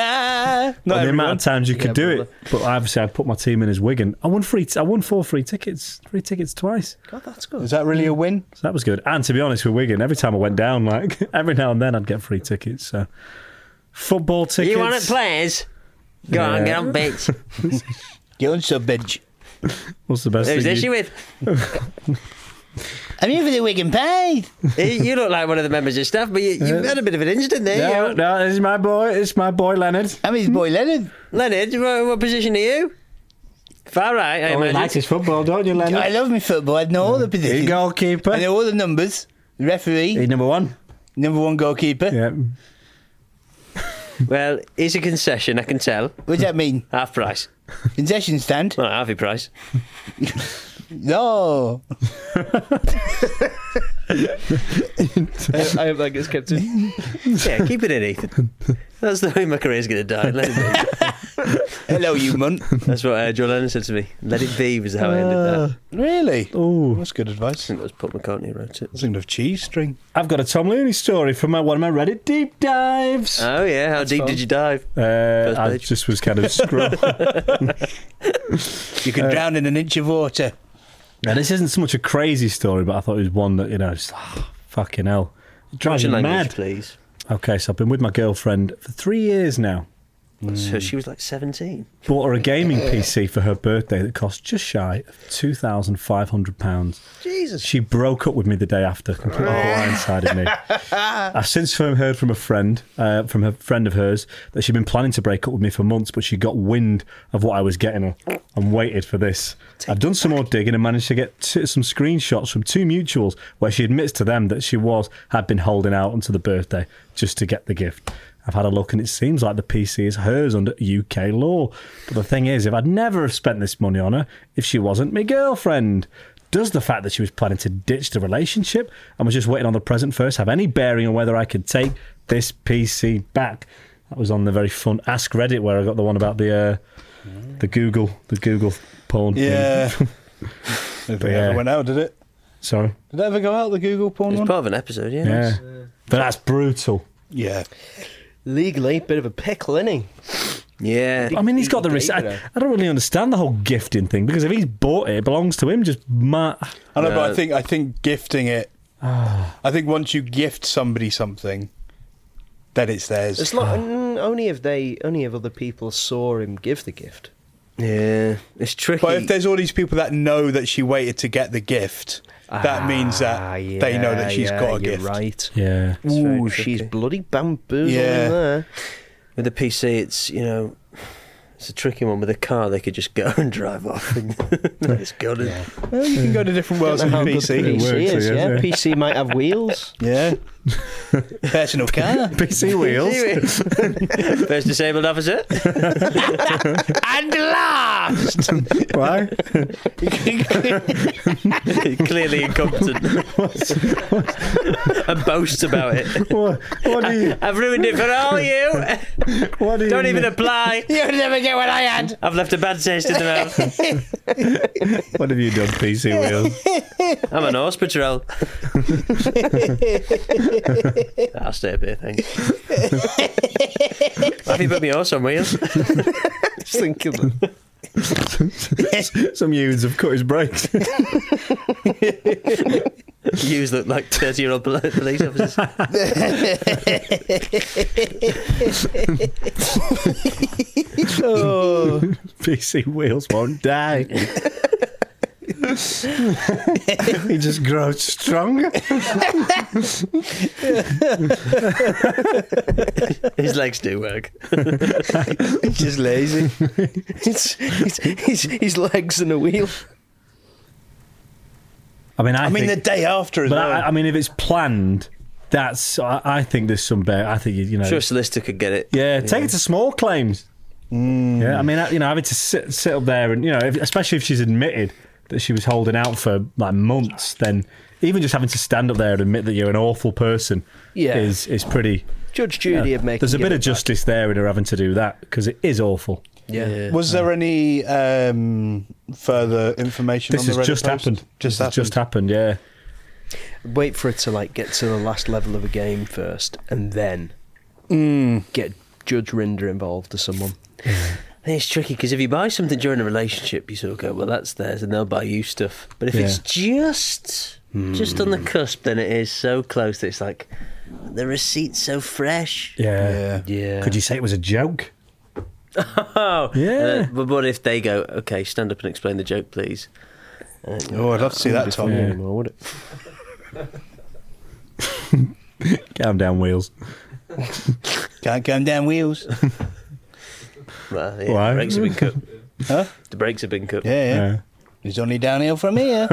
on the everyone. amount of times you could Yeah, do brother. it. But obviously, I put my team in as Wigan. I won free. T- I won four free tickets. Free tickets twice. God, that's good. Is that really a win? So that was good. And to be honest with Wigan, every time I went down, like every now and then, I'd get free tickets. So football tickets. You want it, players? Go on, Yeah. get on, bitch. Get on sub bench. What's the best Who's thing? this you- you with? I'm here for the Wigan Pie. you you look like one of the members of staff, but you, you've had a bit of an incident there. No, you. no, this is my boy. It's my boy Leonard. I'm his boy Leonard. Leonard, what, what position are you? Far right, I Oh, you imagine. like his football, don't you, Leonard? I love my football. I know all the positions. He's goalkeeper. I know all the numbers. Referee, He's number one. number one goalkeeper. Yeah. Well, it's a concession, I can tell. What does that mean? Half price. Concession stand? Well, half your price. No. I hope that gets kept in. Yeah, keep it in, Ethan. That's the way my career's going to die. Let it be. Hello, you munt. That's what uh, John Lennon said to me. Let it be was how I ended that. Really? Oh, That's good I advice. think it was Paul McCartney who wrote it. I was thinking of cheese string. I've got a Tom Looney story from my, one of my Reddit deep dives. Oh, yeah. How deep fun. did you dive? Uh, I page. just was kind of scrolling. You could drown in an inch of water. Now, this isn't so much a crazy story, but I thought it was one that, you know, just, oh, fucking hell. It drives Russian me language, mad. please. Okay, so I've been with my girlfriend for three years now. So she was like seventeen. Bought her a gaming P C for her birthday that cost just shy of two thousand five hundred pounds. Jesus. She broke up with me the day after, completely blindsided me. I've since heard from a friend, uh, from a friend of hers, that she'd been planning to break up with me for months, but she got wind of what I was getting her and waited for this. I've done some more digging and managed to get t- some screenshots from two mutuals where she admits to them that she was had been holding out until the birthday just to get the gift. I've had a look and it seems like the P C is hers under U K law. But the thing is, if I'd never have spent this money on her if she wasn't my girlfriend, does the fact that she was planning to ditch the relationship and was just waiting on the present first have any bearing on whether I could take this P C back? That was on the very fun Ask Reddit where I got the one about the uh, the Google the Google porn. Yeah. thing. If But it yeah. ever went out, did it? Sorry. Did it ever go out, the Google porn It's one? part of an episode, yeah. Yeah. But that's brutal. Yeah. Legally, bit of a pickle, isn't he? Yeah. I mean, he's got the He receipt. gave it I, her. I don't really understand the whole gifting thing because if he's bought it, it belongs to him. Just ma- I know, but No. I think I think gifting it. I think once you gift somebody something, then it's theirs. It's not mm, only if they only if other people saw him give the gift. Yeah, it's tricky. But if there's all these people that know that she waited to get the gift, that means that Ah, they know that she's yeah, got a you're gift. Right. Yeah. Ooh, very she's tricky. bloody bamboozled Yeah. in there. With the P C, it's you know, It's a tricky one with a car. They could just go and drive off. And it's got it. Yeah. Well, you can go to different worlds Don't know on how P C. good P C works, is, yeah, yeah. yeah. P C might have wheels. Yeah. Personal car. P C wheels. First disabled officer. And last. Why? Clearly incompetent. And boasts about it. What, what do you? I've ruined it for all you. What do you Don't even mean? apply. You'll never get what I had. I've left a bad taste in the mouth. What have you done, P C wheels? I'm an horse patrol. I'll stay up here, thanks. Have you put me horse on wheels? Just think of them. Some youths have cut his brakes. Yous look like thirty-year-old police officers. Oh. P C wheels won't die. He just grows stronger. His legs do work. He's just lazy. It's, it's, his, his legs and a wheel. I mean, I, I mean, think, the day after as but well. I, I mean, if it's planned, that's. I, I think there's some bear. I think you, you know. Sure, a solicitor could get it. Yeah, take it to small claims. Mm. Yeah, I mean, you know, having to sit sit up there and you know, if, especially if she's admitted that she was holding out for like months, then even just having to stand up there and admit that you're an awful person Yeah. is is pretty. Judge Judy yeah, would make. There's a him bit give of it justice there in her having to do that because it is awful. Yeah. yeah. Was there any um, further information This on the has Reddit just post? happened. Just This has happened. just happened. Yeah. Wait for it to like get to the last level of a game first, and then Mm. get Judge Rinder involved or someone. It's tricky because if you buy something during a relationship, you sort of go, well, that's theirs, and they'll buy you stuff. But if Yeah. it's just just on the cusp, then it is so close that it's like the receipt's so fresh. Yeah. Yeah. Yeah. Could you say it was a joke? Oh, Yeah. Uh, but what if they go, okay, stand up and explain the joke, please? Uh, Oh, I'd love to see that, Tom. Funny Yeah. anymore, would it? Calm down, wheels. Can't come down wheels. well, yeah, Why? The brakes have been cut. Huh? The brakes have been cut. Yeah, yeah. Yeah. It's only downhill from here.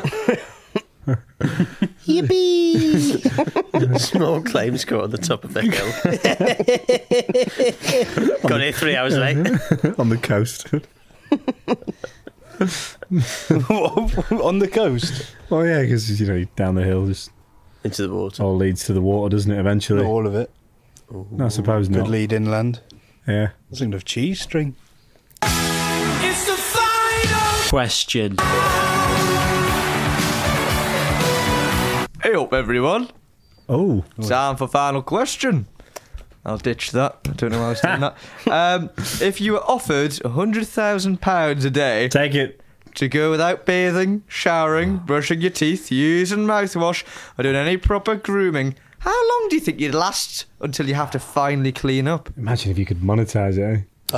Yippee! Small claims court on the top of the hill. Got here three hours late. On the coast. On the coast. Oh yeah, because you know down the hill just Into the water. all leads to the water, doesn't it? Eventually. Not all of it. No, I suppose Good not. lead inland. Yeah. I was thinking of cheese string. It's the final Question. Hey up, everyone. Oh. Time for final question. I'll ditch that. I don't know why I was doing that. Um, if you were offered one hundred thousand pounds a day Take it. to go without bathing, showering, brushing your teeth, using mouthwash, or doing any proper grooming, how long do you think you'd last until you have to finally clean up? Imagine if you could monetize it.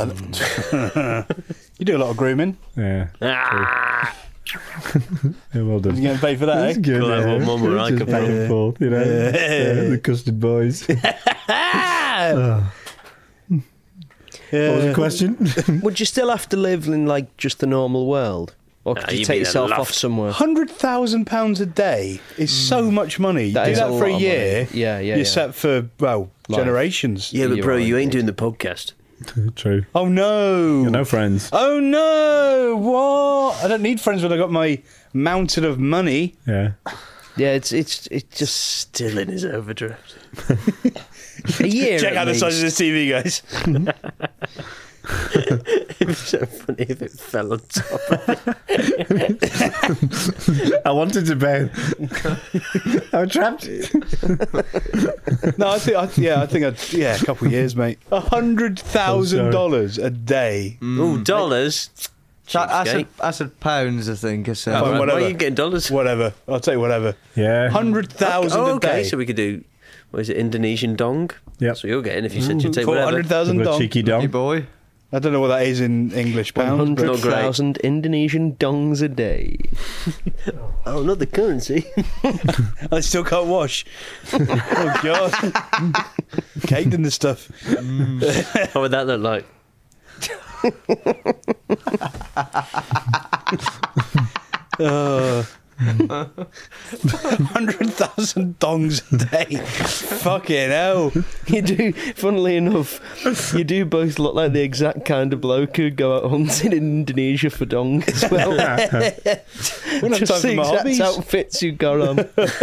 You do a lot of grooming. Eh? Yeah. Yeah, well done. You getting paid for that, That's eh? good. Well, yeah. one more where I Just come back from. and forth, you know. Yeah, the custard boys. Oh. What was the question? Would you still have to live in like just the normal world, or could Nah, you you'd take be in a yourself loft. off somewhere? Hundred thousand pounds a day is so much money. You That do is that a for a lot of year. money. Yeah, yeah, You're yeah. set for well Life. generations. Yeah, but You're bro, right, you ain't mate. doing the podcast. True. Oh no! You're no friends. Oh no! What? I don't need friends when I got my mountain of money. Yeah. Yeah, it's it's it's just Still in his overdraft. a year. Check at out the least. size of this T V, guys. It'd be so funny if it fell on top of it. I wanted to bathe. I'm trapped. No, I think, I, yeah, I think, I'd, yeah, a couple of years, mate. A hundred thousand dollars a day. Ooh, dollars. So I, I, said, Cheapskate. I said pounds, I think. I said. Fine, Why- Why whatever. are you getting dollars? Whatever. I'll tell you whatever. Yeah. Hundred thousand Oh, a okay, day. so we could do, what is it, Indonesian dong? Yep. That's what you're getting if you said you'd take Four whatever. hundred thousand Little dong. cheeky Hey, dong. boy. I don't know what that is in English One pounds. hundred Not great. thousand Indonesian dongs a day. Oh, not the currency. But I still can't wash. Oh god, caked in the stuff. What would that look like? uh, one hundred thousand dongs a day. Fucking hell. You do, funnily enough, you do both look like the exact kind of bloke who'd go out hunting in Indonesia for dong as well. We're not Just talking the about exact hobbies. outfits you got on.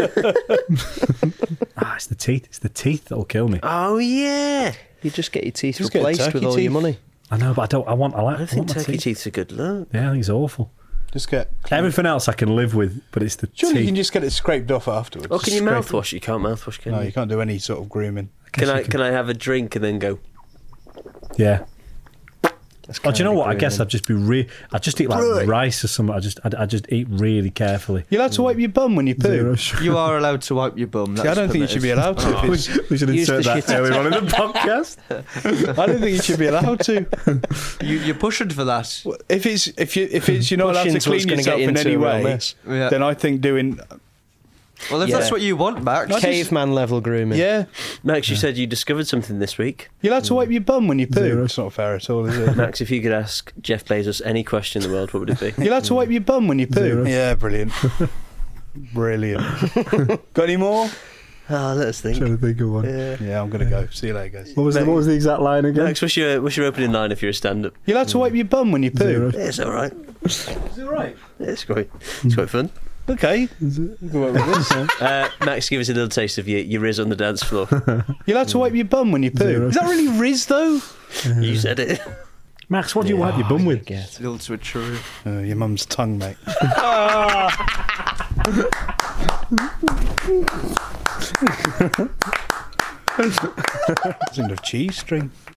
Ah, it's the teeth. It's the teeth that'll kill me. Oh, yeah. You just get your teeth Just get replaced turkey with all teeth. your money. I know, but I don't. I want. I like. I don't I want think my turkey teeth. teeth's a good look. Yeah, I think it's awful. Just get. Everything else I can live with, but it's the Surely teeth. you can just get it scraped off afterwards. Oh, can you Scrape mouthwash? You can't mouthwash, can No, you? you can't do any sort of grooming. Can I you can- can I have a drink and then go? Yeah. That's Oh, do you know kinda what? I guess grooming. I'd just be re- I'd just eat like Right. rice or something. I just I'd, I'd just eat really carefully. You're allowed to wipe your bum when you poo. You are allowed to wipe your bum. See, I that's don't think you should be allowed to. permitted. If it's, We should Use insert the that shit- earlier on in the podcast. I don't think you should be allowed to. You, you're pushing for that. If it's if you if it's you're not allowed to Pushing's what's clean gonna yourself get you in into any a real way, mess. Yeah. then I think doing Well, if Yeah. that's what you want, Max. just- Caveman level grooming. yeah, Max, you said you discovered something this week. you're allowed to wipe your bum when you poo. Zero. It's not fair at all, is it? Max, if you could ask Jeff Bezos any question in the world, what would it be? You're allowed to wipe your bum when you poo. Zero. Yeah, brilliant, brilliant. Got any more? Oh, let us think. Trying to think of one. Yeah. Yeah, I'm gonna go. See you later, guys. What was the, what was the exact line again? Max, what's your, what's your opening line if you're a stand-up? You're allowed to wipe your bum when you poo. Zero. Yeah, it's all right. Is it right? Yeah, it's quite, it's quite fun. Okay. Uh, Max, give us a little taste of your, your Riz on the dance floor. You're allowed to wipe your bum when you poo. Zero. Is that really Riz though? You said it. Max, what do you wipe your bum with? It's a little switcheroo. Uh, your mum's tongue, mate. It's end of cheese string.